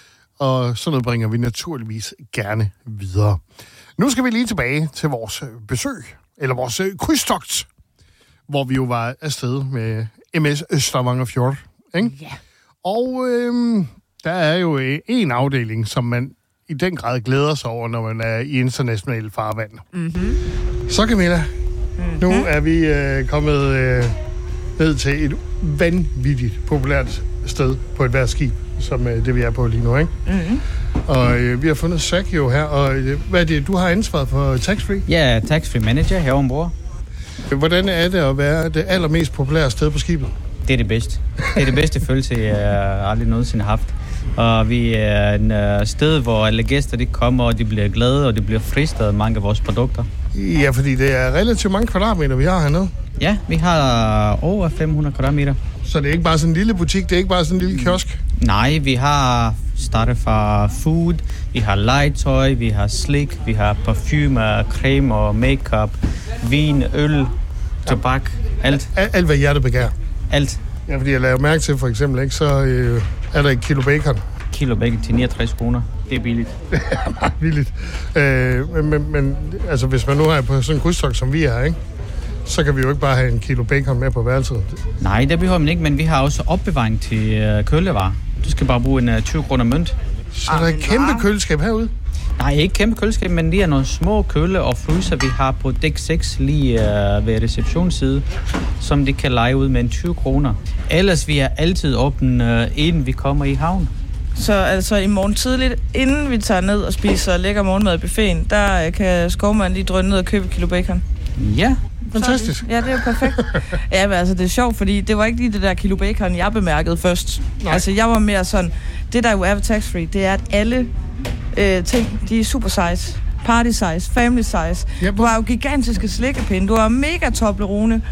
Og sådan noget bringer vi naturligvis gerne videre. Nu skal vi lige tilbage til vores besøg, eller vores krydstogt, hvor vi jo var afsted med MS Stavanger Fjord. Ikke? Ja. Og der er jo en afdeling, som man i den grad glæder sig over, når man er i internationale farvand. Mm-hmm. Så Camilla, nu er vi kommet ned til et vanvittigt populært sted på et hvert skib, som det vi er på lige nu, ikke? Mm-hmm. Og vi har fundet Sergio her, og hvad er det, du har ansvaret for tax-free? Ja, tax-free manager her ombord. Hvordan er det at være det allermest populære sted på skibet? Det er det bedste. Det er det bedste følelse, jeg aldrig nogensinde har haft. Og vi er et sted, hvor alle gæster de kommer, og de bliver glade, og de bliver fristet af mange af vores produkter. Ja, fordi det er relativt mange kvadratmeter, vi har hernede. Ja, vi har over 500 kvadratmeter. Så det er ikke bare sådan en lille butik, det er ikke bare sådan en lille kiosk? Nej, vi har startet fra food, vi har legetøj, vi har slik, vi har parfumer, creme og makeup, vin, øl, tobak, alt. Alt, hvad hjertet begær? Alt. Ja, fordi jeg laver mærke til, for eksempel, ikke, så er der et kilo bacon. Kilo bacon til 69 kroner. Det er billigt. Det er meget billigt. Men altså, hvis man nu er på sådan en krydstogt, som vi er, ikke, så kan vi jo ikke bare have en kilo bacon med på værelset. Nej, det behøver man ikke, men vi har også opbevaring til kølevarer. Du skal bare bruge en 20 kroner mønt. Så der er et kæmpe køleskab herude? Nej, ikke kæmpe køleskab, men det er nogle små køle og fryser, vi har på dæk 6 lige ved receptionsside, som de kan lege ud med 20 kroner. Ellers vi er altid åbne, inden vi kommer i havn. Så altså i morgen tidligt, inden vi tager ned og spiser lækker morgenmad i buffeten, der kan skovmanden lige drøne ned og købe et kilo bacon. Ja, fantastisk. Ja, det er jo perfekt. Ja, men altså det er sjovt, fordi det var ikke lige det der kilo bacon, jeg bemærkede først. Nej. Altså jeg var mere sådan, det der jo er ved tax-free, det er, at alle ting, de er super size. Party size, family size. Yep. Du har jo gigantiske slikkepinde, du har mega Toblerone.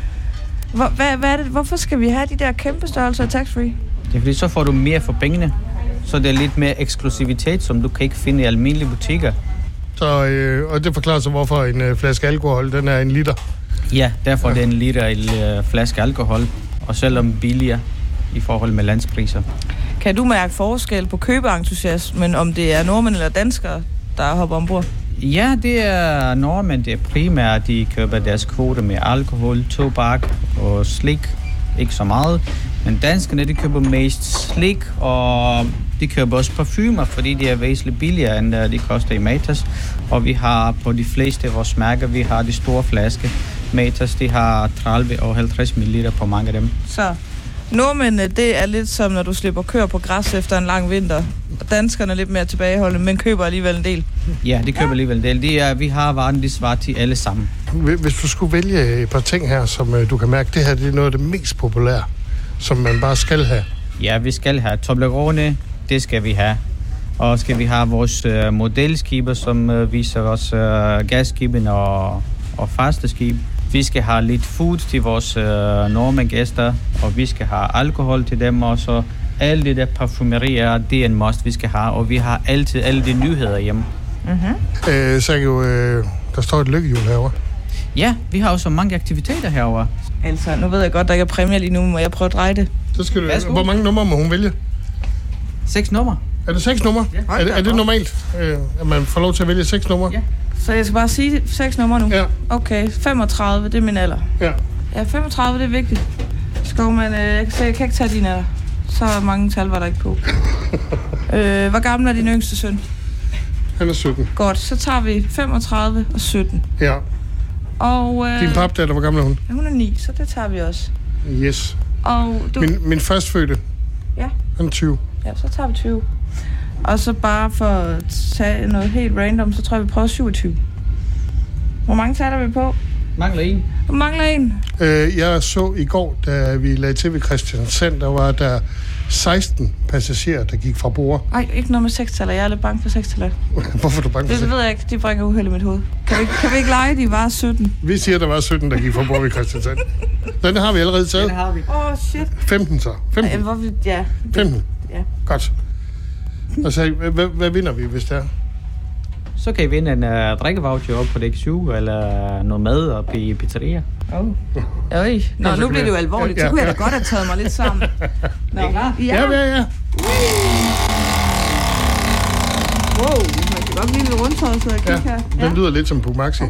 Hvad er det? Hvorfor skal vi have de der kæmpe størrelser i tax-free? Det er fordi, så får du mere for pengene. Så det er lidt mere eksklusivitet, som du kan ikke finde i almindelige butikker. Så, og det forklarer så, hvorfor en flaske alkohol, den er 1 liter. Ja, derfor er det 1 liter i flaske alkohol, og selvom billigere i forhold med landspriser. Kan du mærke forskel på købeentusiasmen, om det er nordmænd eller danskere, der hopper ombord? Ja, det er nordmænd, det er primært, de køber deres kvote med alkohol, tobak og slik. Ikke så meget. Men danskerne, de køber mest slik, og de køber også parfumer, fordi de er væsentligt billigere, end de koster i Matas. Og vi har på de fleste af vores mærker, vi har de store flasker. Matas, de har 30 og 50 ml på mange af dem. Så nordmændene, det er lidt som, når du slipper køer på græs efter en lang vinter. Og danskerne er lidt mere tilbageholdende, men køber alligevel en del. Ja, de køber alligevel en del. Vi har varen, de svarer til alle sammen. Hvis du skulle vælge et par ting her, som du kan mærke, det her det er noget af det mest populære, som man bare skal have. Ja, vi skal have Toblerone, det skal vi have. Og skal vi have vores modelskiber, som viser os gasskiben og faste skib. Vi skal have lidt food til vores nordmænd-gæster, og vi skal have alkohol til dem også. Alle de der parfumerier, det er en must, vi skal have, og vi har altid alle de nyheder hjemme. Mm-hmm. Sergio, der står et lykkehjul herovre. Ja, vi har også mange aktiviteter herovre. Altså, nu ved jeg godt, der ikke er præmie lige nu, må jeg prøve at dreje det? Så skal du, hvor mange numre må hun vælge? 6 numre. Er det 6 numre? Ja. Er det normalt, at man får lov til at vælge 6 numre? Ja. Så jeg skal bare sige 6 numre nu? Ja. Okay, 35, det er min alder. Ja. Ja, 35, det er vigtigt. Skovmand, jeg kan ikke tage din alder. Så mange tal var der ikke på. Hvor gammel er din yngste søn? Han er 17. Godt, så tager vi 35 og 17. Ja. Og, din papdatter, hvor gammel er hun? Ja, hun er 9, så det tager vi også. Yes. Og du... Min førstfødte? Ja. Han er 20. Ja, så tager vi 20. Og så bare for at tage noget helt random, så tror jeg, vi prøver 27. Hvor mange taler vi på? Mangler en. Mangler en. Jeg så i går, da vi lagde til ved Christiansand, der var der 16 passagerer, der gik fra bord. Nej, ikke noget med 6-taller. Jeg er lidt bange for 6-taller. Hvorfor er du bange for 6? Det ved jeg ikke. De bringer uheld i mit hoved. Kan vi ikke lege, de var 17? Vi siger, der var 17, der gik fra bord ved Christiansand. Den har vi allerede taget. Den har vi. Shit. 15 så. 15. Ja. 15. Ja. Godt. Og så, hvad vinder vi, hvis det er? Så kan I vinde en drikkevoucher op på dæk 7, eller noget mad op i pizzeria. Øj. Nå, nu bliver det jo alvorligt. Så kunne jeg da godt have taget mig lidt sammen. Nå. Ja. Wow, man kan godt blive lidt rundtøjet, så jeg kigger her. Den lyder lidt som Pumaxi.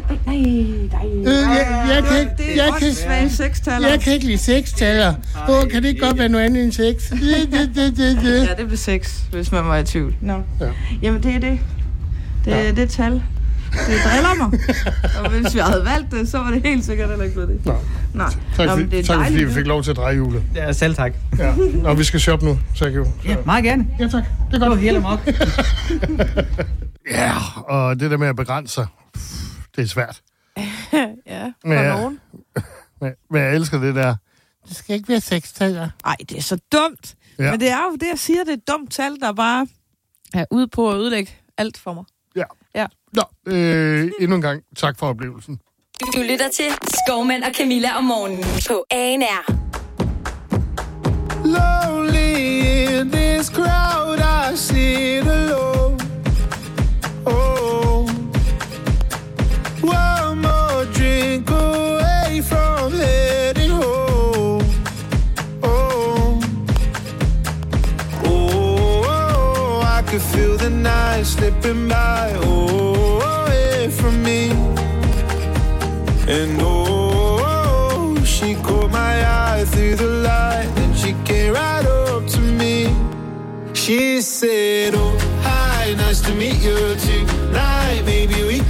Jeg kan ikke lide 6-taller. Kan det ikke godt være noget andet end 6? Ja, det blev 6, hvis man var i tvivl. Nå. Ja. Jamen, det er det. Det er tal. Det driller mig. Og hvis vi havde valgt det, så var det helt sikkert heller ikke blevet det. Nej. Tak fordi vi fik lov til at dreje hjulet. Ja, selv tak. Ja. Og vi skal shoppe nu, Sergio. Ja, meget gerne. Ja, tak. Det er godt. Hele mok. Ja, og det der med at begrænse sig, det er svært. Ja, for nogen. Men jeg elsker det der. Det skal ikke være 6-taller. Ej, det er så dumt. Ja. Men det er jo det, jeg siger, det er et dumt tal, der bare er ude på at ødelægge alt for mig. Ja. Nå, endnu en gang, tak for oplevelsen. Du lytter til Skovmand og Camilla om morgenen på ANR. Lonely in this crowd, I sit alone. Oh, one more drink away from heading home. Oh, I could feel the night slipping by. From me, and she caught my eye through the light, and she came right up to me. She said, oh, hi, nice to meet you tonight.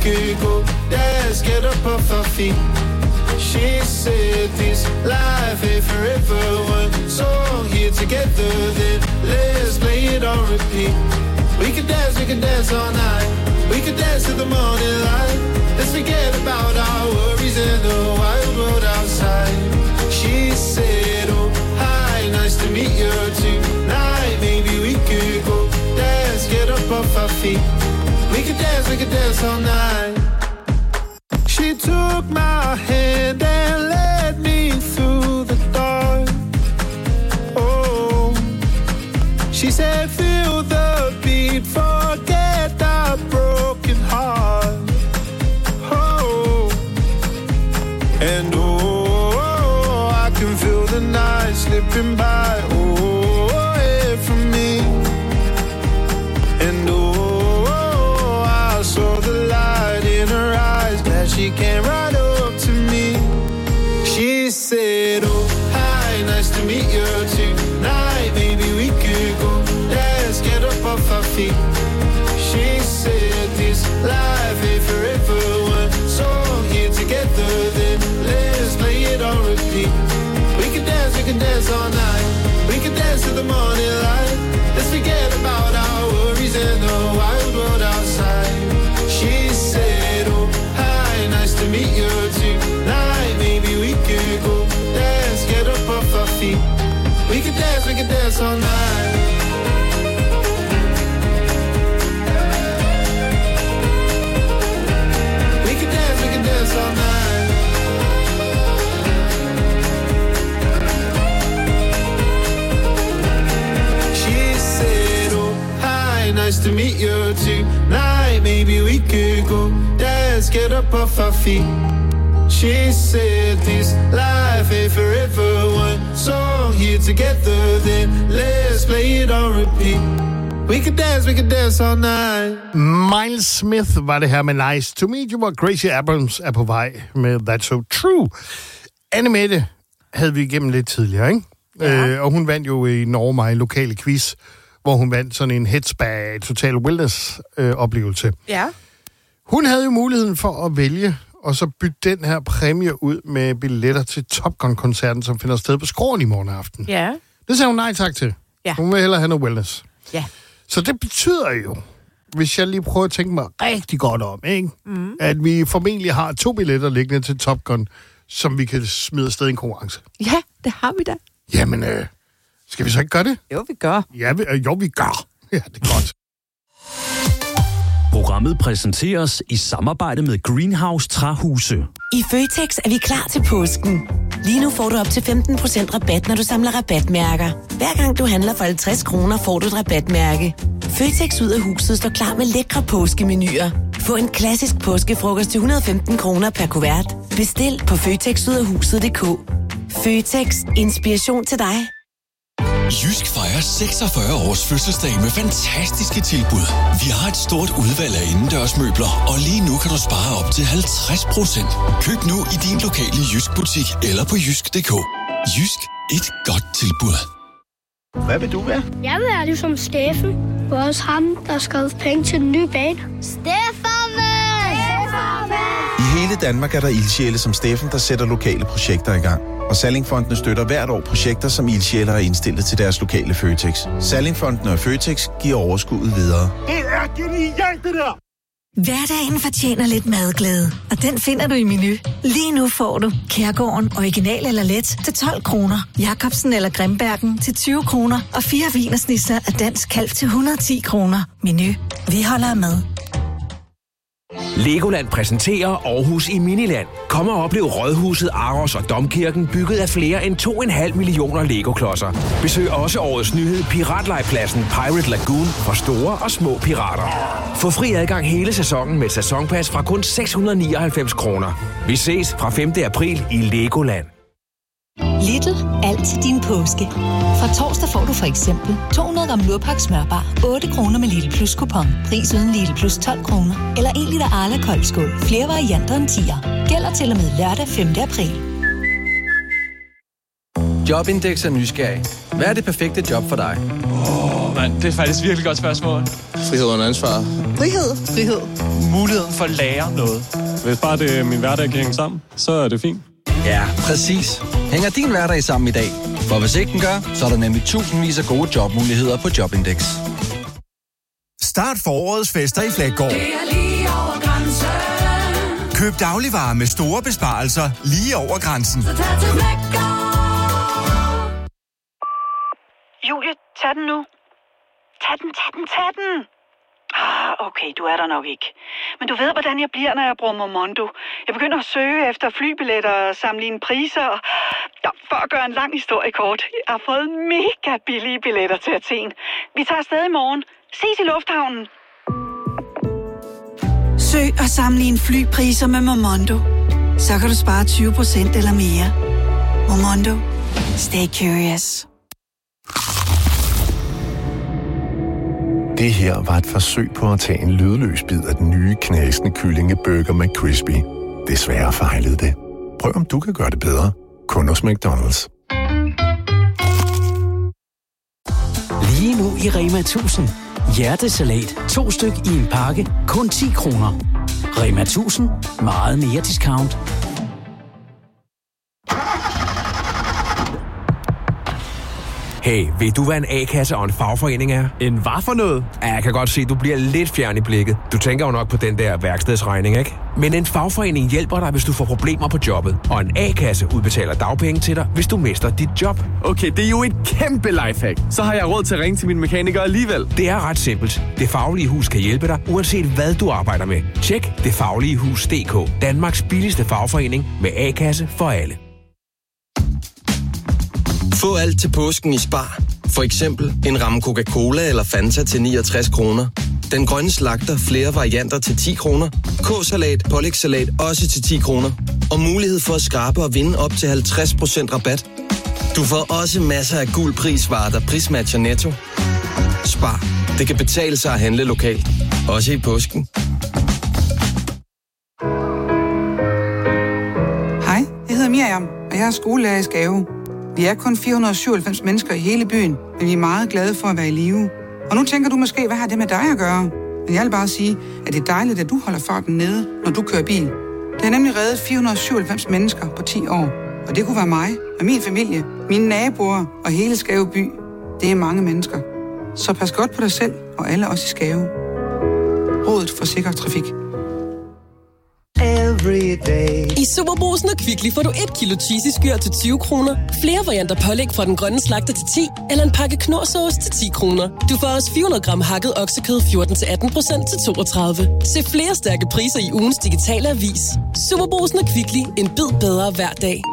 could go dance, get up off our feet. She said this life ain't forever. One song here together, then let's play it on repeat. We could dance all night. We could dance to the morning light. Let's forget about our worries and the wild world outside. She said, oh, hi, nice to meet you tonight. Maybe we could go dance, get up off our feet. We could dance all night. She took my hand and led me through the dark. Oh, she said, feel the beat, forget the broken heart. Oh, and oh, I can feel the night slipping by. Oh, away from me. And oh, I saw the light in her eyes. Glad she came right up to me. She said, oh, hi, nice to meet you tonight. Maybe we could go dance, get up off our feet. She said this life ain't forever. One song here together, then let's play it on repeat. We can dance all night. We can dance to the morning light. Let's forget about our worries and the wild world outside. She said, oh, hi, nice to meet you tonight. Maybe we could go dance, get up off our feet. We can dance all night. We can dance all night. She said, oh, hi, nice to meet you tonight. Maybe we could go dance, get up off our feet. She said this life ain't forever. One song here together, then let's play it on repeat. We could dance all night. Miles Smith var det her med Nice to Meet You, hvor Gracie Abrams er på vej med That's So True. Anne Mette havde vi igennem lidt tidligere, ikke? Ja. Og hun vandt jo i Norge mig en lokale quiz, hvor hun vandt sådan en Headspa Total Wellness-oplevelse. Ja. Hun havde jo muligheden for at vælge og så bytte den her præmie ud med billetter til Top Gun-koncerten, som finder sted på Skråen i morgen aften. Ja. Det sagde hun nej tak til. Ja. Hun vil hellere have noget wellness. Ja. Så det betyder jo, hvis jeg lige prøver at tænke mig rigtig godt om, ikke? Mm. At vi formentlig har 2 billetter liggende til Top Gun, som vi kan smide afsted i en konkurrence. Ja, det har vi da. Jamen, skal vi så ikke gøre det? Jo, vi gør. Ja, vi gør. Ja, det er godt. Programmet præsenteres i samarbejde med Greenhouse Træhuse. I Føtex er vi klar til påsken. Lige nu får du op til 15% rabat, når du samler rabatmærker. Hver gang du handler for 50 kroner, får du et rabatmærke. Føtex ud af huset står klar med lækre påskemenuer. Få en klassisk påskefrokost til 115 kroner per kuvert. Bestil på føtexudafhuset.dk. Føtex. Inspiration til dig. Jysk fejrer 46 års fødselsdag med fantastiske tilbud. Vi har et stort udvalg af indendørsmøbler, og lige nu kan du spare op til 50%. Køb nu i din lokale Jysk butik eller på jysk.dk. Jysk, et godt tilbud. Hvad vil du være? Jeg vil være ligesom Steffen. Også ham, der skrev penge til den nye bane. I hele Danmark er der ildsjæle som Steffen, der sætter lokale projekter i gang. Og Sallingfondene støtter hvert år projekter, som ildsjæle har indstillet til deres lokale Føtex. Sallingfondene og Føtex giver overskuddet videre. Det er genialt, det der! Hverdagen fortjener lidt madglæde, og den finder du i Menu. Lige nu får du Kærgården original eller let til 12 kroner, Jacobsen eller Grimbergen til 20 kroner og 4 wienersnitzer af dansk kalv til 110 kroner. Menu. Vi holder med. Legoland præsenterer Aarhus i Miniland. Kom og oplev Rådhuset, Aros og Domkirken bygget af flere end 2,5 millioner Lego-klodser. Besøg også årets nyhed Piratlejrpladsen Pirate Lagoon for store og små pirater. Få fri adgang hele sæsonen med et sæsonpas fra kun 699 kroner. Vi ses fra 5. april i Legoland. Lidl. Alt til din påske. Fra torsdag får du for eksempel 200 gram Lurpak smørbar 8 kroner med Lidl Plus kupon. Pris uden Lidl Plus 12 kroner. Eller 1 liter Arla koldskål. Flere varianter end 10'er. Gælder til og med lørdag 5. april. Jobindex er nysgerrig. Hvad er det perfekte job for dig? mand. Det er faktisk virkelig godt spørgsmål. Frihed under ansvar. Frihed. Muligheden for at lære noget. Hvis bare det er min hverdag kan hænge sammen, så er det fint. Ja, præcis. Hænger din hverdag sammen i dag? For hvis ikke den gør, så er der nemlig tusindvis af gode jobmuligheder på Jobindex. Start forårets fester i Flækgaard. Køb dagligvarer med store besparelser lige over grænsen. Julie, tag den nu. Tag den. Okay, du er der nok ikke. Men du ved, hvordan jeg bliver, når jeg bruger Momondo. Jeg begynder at søge efter flybilletter og sammenligne priser. For at gøre en lang historie kort. Jeg har fået mega billige billetter til Athen. Vi tager afsted i morgen. Ses i lufthavnen. Søg og sammenligne flypriser med Momondo. Så kan du spare 20% eller mere. Momondo. Stay curious. Det her var et forsøg på at tage en lydløs bid af den nye knasende kyllingeburger McCrispy. Desværre fejlede det. Prøv om du kan gøre det bedre. Kun hos McDonald's. Lige nu i Rema 1000. Hjertesalat 2 styk i en pakke. Kun 10 kroner. Rema 1000. Meget mere discount. Hey, ved du, hvad en A-kasse og en fagforening er? En hvad for noget? Ja, jeg kan godt se, at du bliver lidt fjern i blikket. Du tænker jo nok på den der værkstedsregning, ikke? Men en fagforening hjælper dig, hvis du får problemer på jobbet. Og en A-kasse udbetaler dagpenge til dig, hvis du mister dit job. Okay, det er jo et kæmpe lifehack. Så har jeg råd til at ringe til min mekaniker alligevel. Det er ret simpelt. Det Faglige Hus kan hjælpe dig, uanset hvad du arbejder med. Tjek detfagligehus.dk. Danmarks billigste fagforening med A-kasse for alle. Få alt til påsken i Spar. For eksempel en ramme Coca-Cola eller Fanta til 69 kroner. Den grønne slagter flere varianter til 10 kroner. K-salat, pålægssalat også til 10 kroner. Og mulighed for at skrabe og vinde op til 50% rabat. Du får også masser af guld prisvarer, der prismatcher Netto. Spar. Det kan betale sig at handle lokalt. Også i påsken. Hej, jeg hedder Miriam, og jeg er skolelærer i Skave. Vi er kun 497 mennesker i hele byen, men vi er meget glade for at være i live. Og nu tænker du måske, hvad har det med dig at gøre? Men jeg vil bare sige, at det er dejligt, at du holder farten nede, når du kører bil. Det har nemlig reddet 497 mennesker på 10 år. Og det kunne være mig og min familie, mine naboer og hele Skave by. Det er mange mennesker. Så pas godt på dig selv og alle os i Skave. Rådet for Sikker Trafik. I Superbrugsen og Kvickly får du 1 kilo cheesy skyr til 20 kroner. Flere varianter pålæg fra den grønne slagter til 10, eller en pakke knorrsauce til 10 kroner. Du får også 400 gram hakket oksekød 14-18% til 32. Se flere stærke priser i ugens digitale avis. Superbrugsen og Kvickly. En bid bedre hver dag.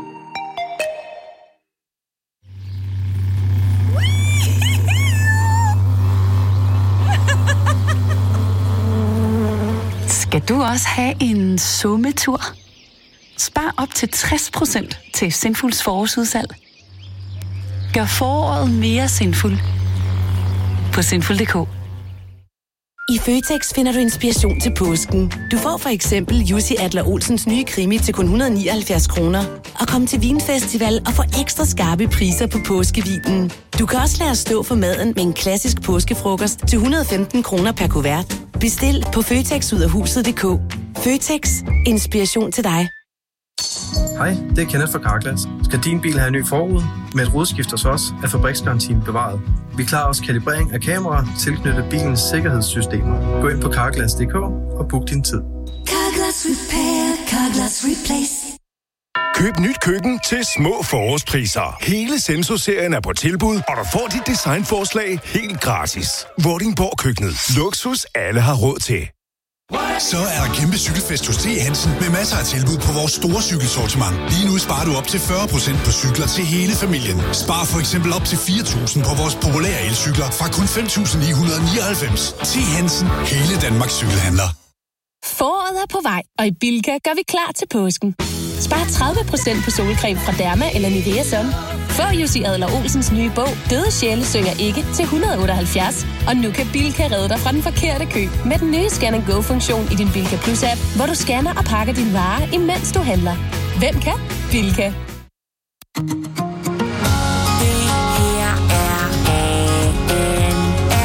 Skal du også have en sommetur? Spar op til 60% til Sinfuls forårsudsalg. Gør foråret mere sinful på sinful.dk. I Føtex finder du inspiration til påsken. Du får for eksempel Jussi Adler-Olsens nye krimi til kun 179 kroner. Og kom til Vinfestival og få ekstra skarpe priser på påskevinen. Du kan også lade os stå for maden med en klassisk påskefrokost til 115 kroner per kuvert. Bestil på føtexudafhuset.dk. Føtex. Inspiration til dig. Hej, det er Kenneth fra Carglass. Skal din bil have en ny forrude? Med et rudeskift hos os er fabriksgarantien bevaret. Vi klarer også kalibrering af kameraer tilknyttet bilens sikkerhedssystemer. Gå ind på Carglass.dk og book din tid. Carglass Repair, Carglass Replace. Køb nyt køkken til små forårspriser. Hele Senso-serien er på tilbud, og du får dit designforslag helt gratis. Vordingborg Køkkenet. Luksus alle har råd til. Så er der kæmpe cykelfest hos T. Hansen med masser af tilbud på vores store cykelsortiment. Lige nu sparer du op til 40% på cykler til hele familien. Spar for eksempel op til 4.000 på vores populære elcykler fra kun 5.999. T. Hansen. Hele Danmarks cykelhandler. Foråret er på vej, og i Bilka gør vi klar til påsken. Spar 30% på solcreme fra Derma eller Nivea Sun. Få Jussi Adler-Olsens nye bog, Døde sjæle synger ikke, til 178. Og nu kan Bilka redde dig fra den forkerte kø med den nye Scan & Go-funktion i din Bilka Plus-app, hvor du scanner og pakker dine varer, imens du handler. Hvem kan? Bilka. Det her er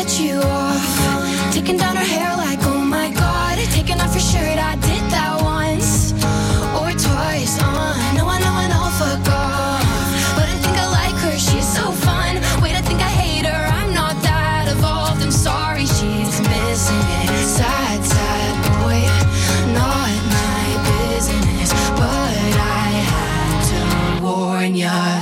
get you off. Taking down her hair like, oh my god. Taking off your shirt, I did that once or twice. I know, fuck off. But I think I like her, she's so fun. Wait, I think I hate her, I'm not that evolved. I'm sorry, she's missing it. Sad, sad boy, not my business. But I had to warn ya.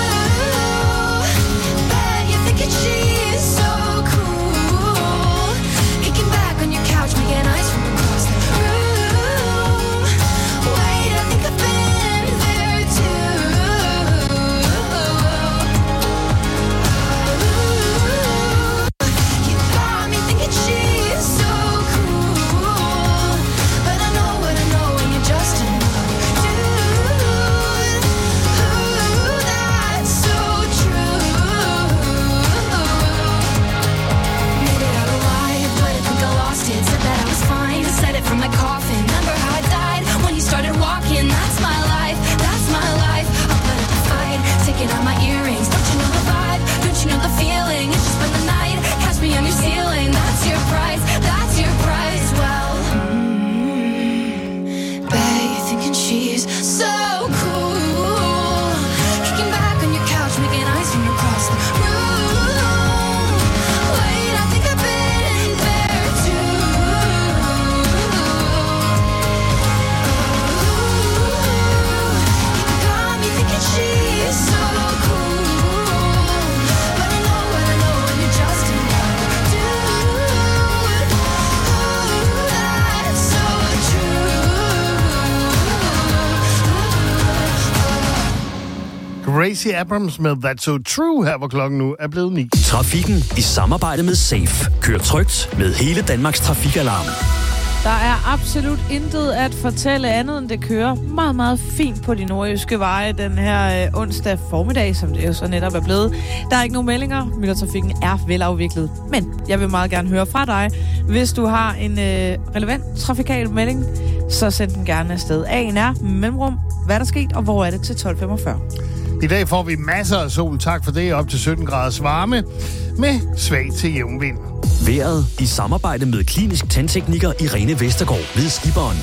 Gracie Abrams med That's So True, her hvor klokken nu er blevet 9. Trafikken i samarbejde med Safe. Kør trygt med hele Danmarks trafikalarm. Der er absolut intet at fortælle andet, end det kører meget, meget fint på de nordjyske veje den her onsdag formiddag, som det jo så netop er blevet. Der er ikke nogen meldinger. Myldretrafikken er velafviklet. Men jeg vil meget gerne høre fra dig. Hvis du har en relevant trafikal melding, så send den gerne afsted. A'en er mellemrum. Hvad er der sket, og hvor er det til 12:45? I dag får vi masser af sol, tak for det, op til 17 graders varme, med svag til jævn vind. Været i samarbejde med klinisk tandtekniker Irene Vestergaard ved Skiberen.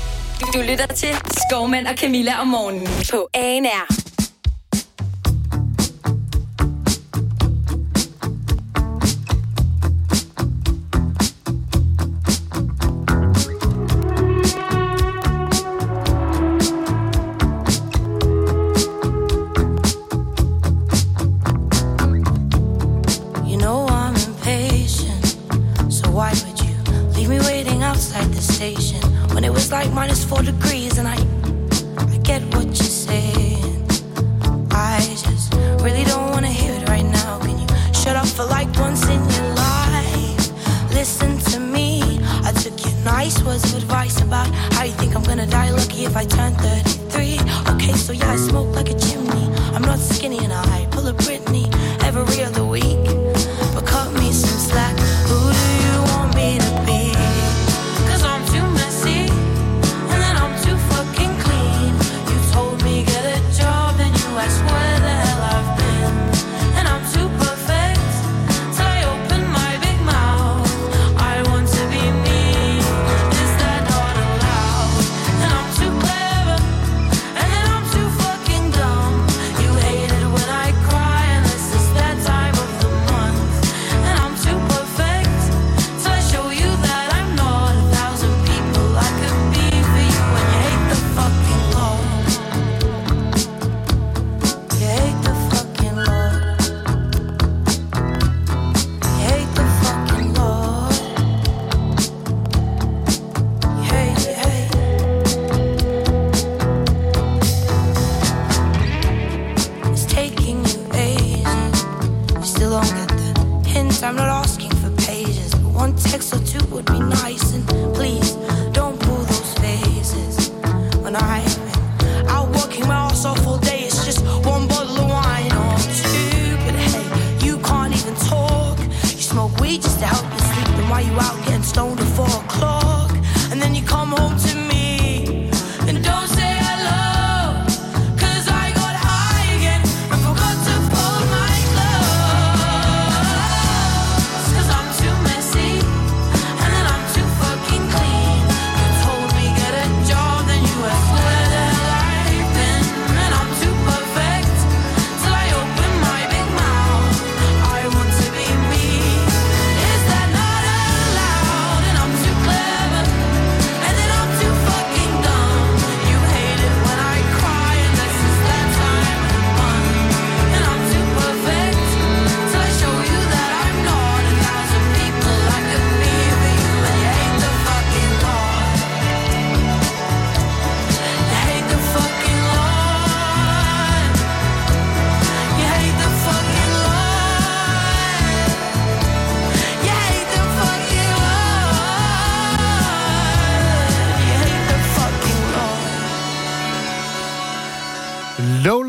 Du lytter til Skovmand og Camilla om morgenen på ANR. Like -4 degrees and I get what you're saying. I just really don't want to hear it right now. Can you shut up for like once in your life? Listen to me. I took your nice words of advice about how you think I'm gonna die lucky if I turn 33. Okay, so yeah, I smoke like a chimney. I'm not skinny and I pull a Britney every other week. But cut me some slack. Who do you want me to be?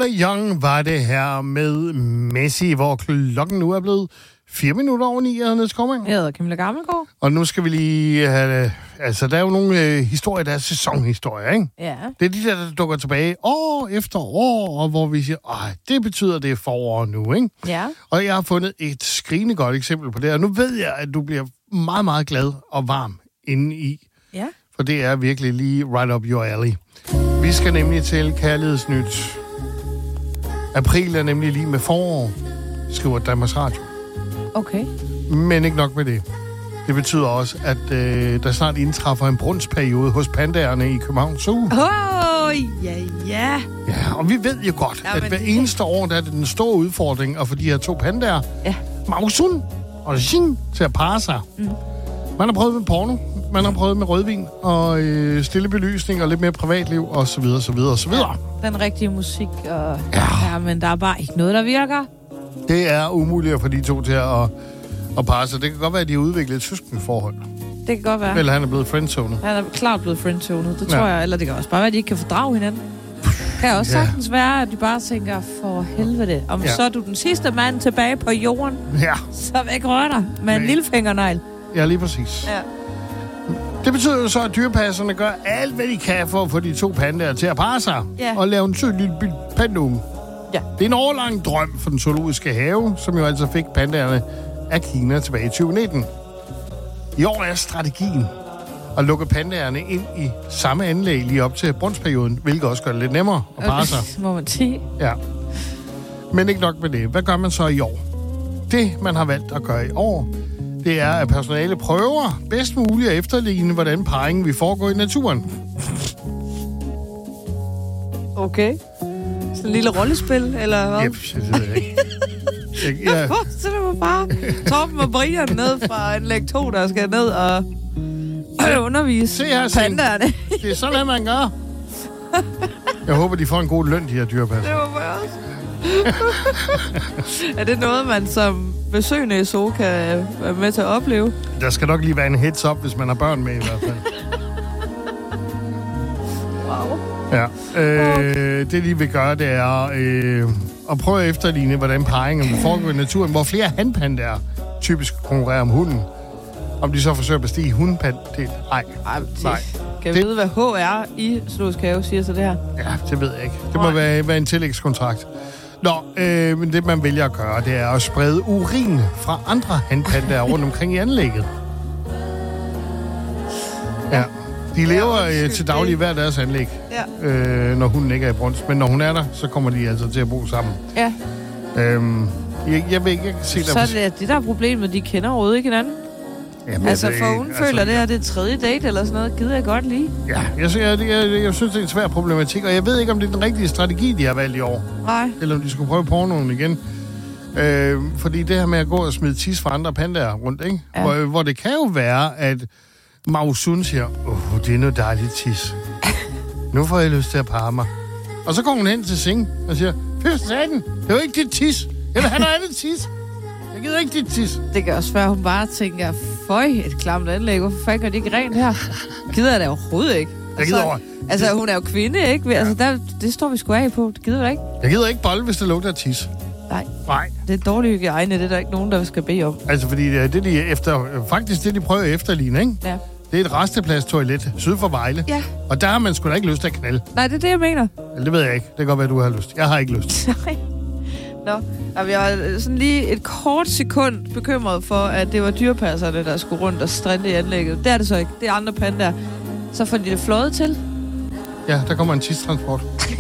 Never Young var det her med Messi, hvor klokken nu er blevet 4 minutter over 9. Jeg hedder Niels Skovmand. Jeg hedder Camilla Gammelgaard. Og nu skal vi lige have... Altså, der er jo nogle historier, der er sæsonhistorier, ikke? Ja. Det er de der dukker tilbage år efter år, og hvor vi siger, det betyder, det er forår nu, ikke? Ja. Og jeg har fundet et skrigende godt eksempel på det, og nu ved jeg, at du bliver meget, meget glad og varm inde i. Ja. For det er virkelig lige right up your alley. Vi skal nemlig til Kærlighedsnyt. April er nemlig lige med forår, skriver Danmarks Radio. Okay. Men ikke nok med det. Det betyder også, at der snart indtræffer en brunstperiode hos pandaerne i København Zoo. Ja. Ja, og vi ved jo godt, at hver eneste år, der er det den store udfordring at få de her 2 pandaer, Mausun og Xin, til at parre sig. Mm. Man har prøvet med porno, man har prøvet med rødvin og stille belysning og lidt mere privatliv og så videre, så videre, så videre. Ja, den rigtige musik, og men der er bare ikke noget, der virker. Det er umuligt at få de 2 til at parre sig. Det kan godt være, at de har udviklet et søskendeforhold. Det kan godt være. Eller han er blevet friendzonet. Han er klart blevet friendzonet, det tror jeg. Eller det kan også bare være, at de ikke kan fordrage hinanden. Det kan også sagtens være, at de bare tænker, for helvede, om så er du den sidste mand tilbage på jorden, så væk rør dig med en lille fingernegl. Ja, lige præcis. Ja. Det betyder jo så, at dyrepasserne gør alt, hvad de kan for at få de 2 pandaer til at parre sig og lave en sød lille pandaunge. Ja. Det er en årlang drøm for den zoologiske have, som jo altså fik pandaerne af Kina tilbage i 2019. I år er strategien at lukke pandaerne ind i samme anlæg lige op til brunstperioden, hvilket også gør det lidt nemmere at parre sig. Må man sige. Ja. Men ikke nok med det. Hvad gør man så i år? Det, man har valgt at gøre i år, det er, at personale prøver bedst muligt at efterligne, hvordan parringen vil foregå i naturen. Okay. Så en lille rollespil, eller hvad? Jep, det ved jeg ikke. Jeg forestiller mig bare Torben og Brian ned fra anlæg 2, der skal ned og undervise pandaerne. Det er sådan, man gør. Jeg håber, de får en god løn, de her dyrepasser. Det håber jeg også. Er det noget, man som besøgende i zoo kan være med til at opleve? Der skal nok lige være en heads up, hvis man har børn med i hvert fald. Wow. Ja. Det, de vil gøre, det er at prøve at efterligne, hvordan parringen vil foregå i naturen, hvor flere hanpandaer typisk konkurrerer om hunden. Om de så forsøger at bestige hundepand, det nej. Kan vi vide, hvad HR i Zoologisk Have siger til det her? Ja, det ved jeg ikke. Det må være en tillægskontrakt. Nå, men det man vælger at gøre, det er at sprede urin fra andre hanpandaer rundt omkring i anlægget. Ja. De lever til daglig i hver deres anlæg, når hunden ikke er i brunst. Men når hun er der, så kommer de altså til at bo sammen. Ja. Jeg vil ikke se der. Så er det der er problemet, de kender overhovedet ikke hinanden. Jamen, altså, for hun føler det her, det er 3. date eller sådan noget. Gider jeg godt lige? Ja, jeg synes, det er en svær problematik, og jeg ved ikke, om det er den rigtige strategi, de har valgt i år. Nej. Eller om de skulle prøve pornoen igen. Fordi det her med at gå og smide tis fra andre pandaer rundt, ikke? Ja. Hvor det kan jo være, at Mausun siger, det er noget dejligt tis. Nu får jeg lyst til at parre mig. Og så går hun hen til Sing og siger, fy satan, det er jo ikke dit tis. Jeg vil have noget andet tis. Jeg gider ikke dit tis. Det kan også være, at hun bare tænker, føj, et klamt anlæg. Hvorfor fanden gør det ikke rent her? Gider jeg det overhovedet ikke? Altså, hun er jo kvinde, ikke? Ja. Altså, det står vi sgu af på. Det gider jeg ikke. Jeg gider ikke bolle, hvis det lugter af tis. Nej. Det er dårlig hygiejne. Det er der ikke nogen, der skal bede om. Altså, fordi det, de prøver at efterligne, ikke? Ja. Det er et resteplads-toilet syd for Vejle. Ja. Og der har man sgu da ikke lyst til at knalde. Nej, det er det, jeg mener. Det ved jeg ikke. Det kan godt være, du har lyst. Jeg har ikke lyst. Nej. Nå, jeg var sådan lige et kort sekund bekymret for, at det var dyrepasserne, der skulle rundt og strande i anlægget. Det er det så ikke. Det er andre pandaer. Så får de det fløjet til. Ja, der kommer en tistransport.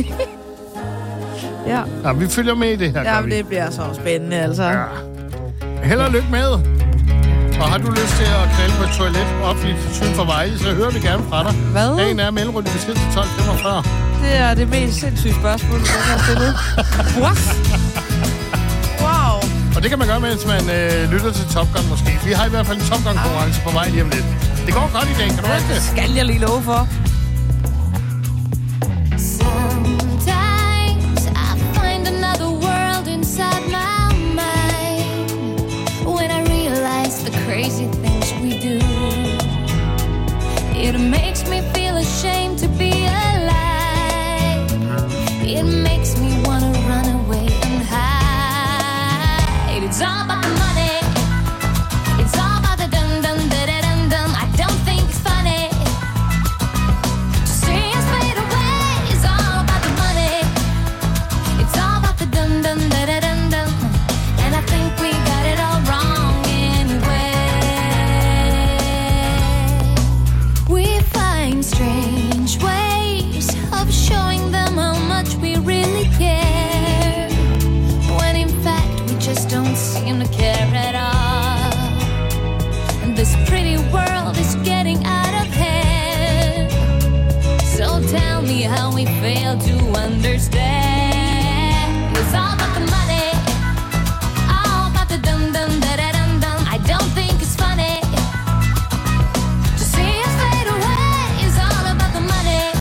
Ja. Ja, vi følger med i det her. Ja, men det bliver så spændende, altså. Ja. Held og lykke med. Og har du lyst til at knalde på et toilet offentligt syd for Vejle, så hører vi gerne fra dig. Hvad? Dagen er mellemrunde besked til 12:45. Det er det mest sindssyge spørgsmål, jeg har stillet. What? Wow. Og det kan man gøre, mens man lytter til Top Gun måske. Vi har i hvert fald en Top Gun-konkurrence på vej lige om lidt. Det går godt i dag, kan du huske det? Det skal jeg lige love for. Sometimes I find another world inside my mind when I realize the crazy things we do. It makes me feel ashamed to be alive. It makes me wanna It's all about the money. It's all about the dum dum da da dum dum. I don't think it's funny to see us fade away. It's all about the money. It's all about the dum dum da da dum dum. And I think we got it all wrong anyway. We find strange ways of showing them how much we really care, when in fact we just don't seem to care at all. And this pretty world is getting out of hand. So tell me how we fail to understand.